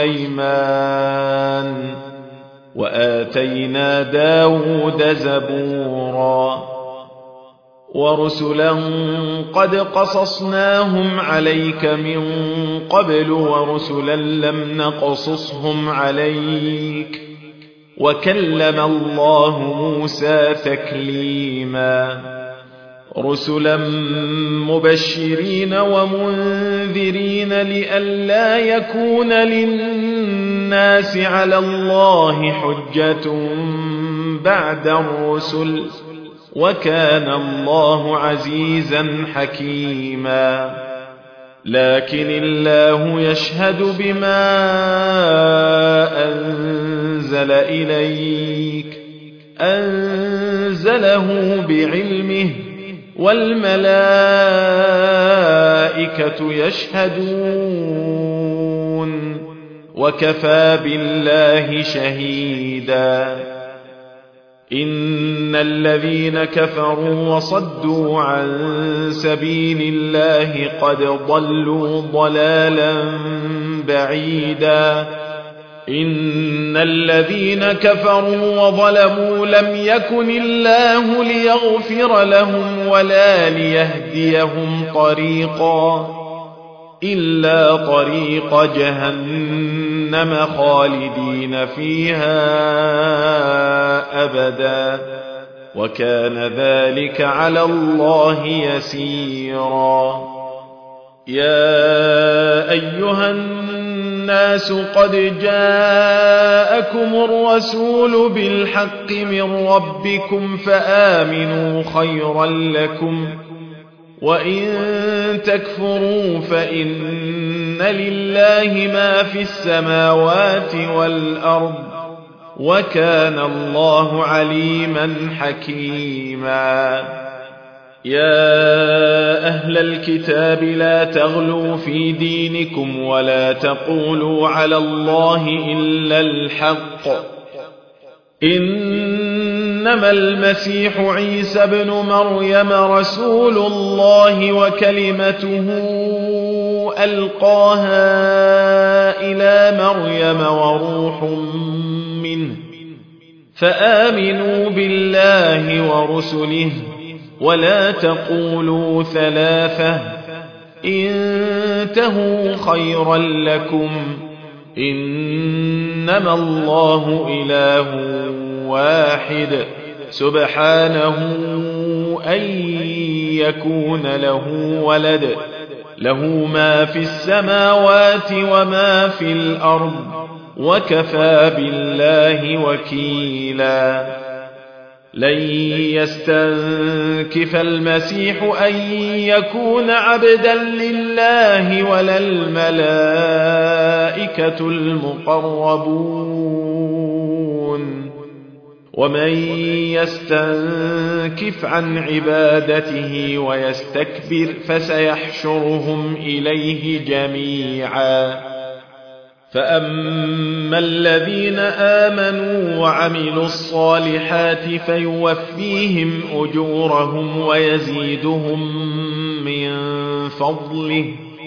وسليمان وآتينا داود زبورا ورسلا قد قصصناهم عليك من قبل ورسلا لم نقصصهم عليك وكلم الله موسى تكليما رسلا مبشرين ومنذرين لئلا يكون للناس على الله حجة بعد الرسل وكان الله عزيزا حكيما لكن الله يشهد بما أنزل إليك أنزله بعلمه والملائكة يشهدون وكفى بالله شهيدا إن الذين كفروا وصدوا عن سبيل الله قد ضلوا ضلالا بعيدا إن الذين كفروا وظلموا لم يكن الله ليغفر لهم ولا ليهديهم طريقا إلا طريق جهنم خالدين فيها أبدا وكان ذلك على الله يسيرا يا أيها الناس قد جاءكم الرسول بالحق من ربكم فآمنوا خيرا لكم وإن تكفروا فإن لله ما في السماوات والأرض وكان الله عليما حكيما يا أهل الكتاب لا تغلوا في دينكم ولا تقولوا على الله إلا الحق إنما المسيح عيسى ابن مريم رسول الله وكلمته ألقاها إلى مريم وروح منه فآمنوا بالله ورسله ولا تقولوا ثلاثة انتهوا خيرا لكم إنما الله إله واحد سبحانه أن يكون له ولد له ما في السماوات وما في الأرض وكفى بالله وكيلا لن يستنكف المسيح أن يكون عبدا لله ولا الملائكة المقربون ومن يستنكف عن عبادته ويستكبر فسيحشرهم إليه جميعا. فأما الذين آمنوا وعملوا الصالحات فيوفيهم أجورهم ويزيدهم من فضله.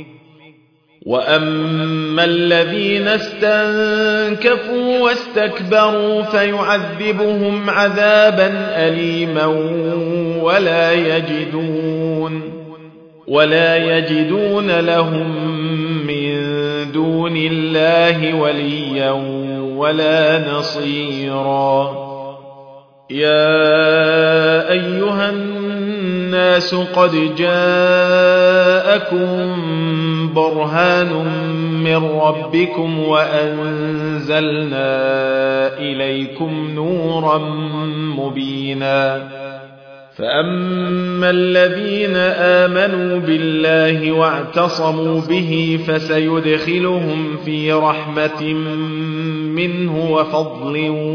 وأما الذين استنكفوا واستكبروا فيعذبهم عذابا أليما ولا يجدون لهم من دون الله وليا ولا نصيرا. يا أيها الناس قد جاءكم برهان من ربكم وأنزلنا إليكم نورا مبينا. فأما الذين آمنوا بالله واعتصموا به فسيدخلهم في رحمة منه وفضل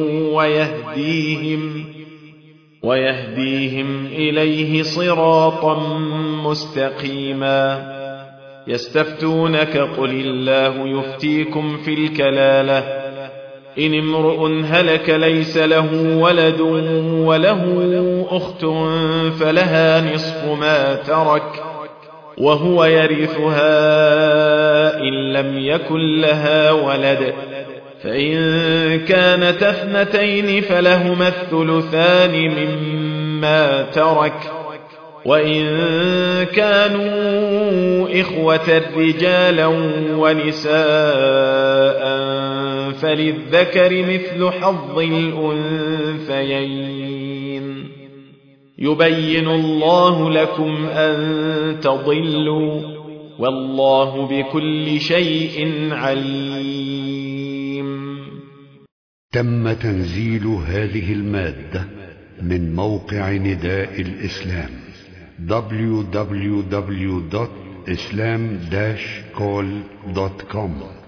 ويهديهم إليه صراطا مستقيما. يستفتونك قل الله يفتيكم في الكلالة إن امرؤ هلك ليس له ولد وله أخت فلها نصف ما ترك وهو يرثها إن لم يكن لها ولد، فإن كانت اثنتين فلهما الثلثان مما ترك، وإن كانوا إخوة رجالا ونساء فللذكر مثل حظ الأنثيين. يبين الله لكم أن تضلوا والله بكل شيء عليم. تم تنزيل هذه المادة من موقع نداء الإسلام www.islam-call.com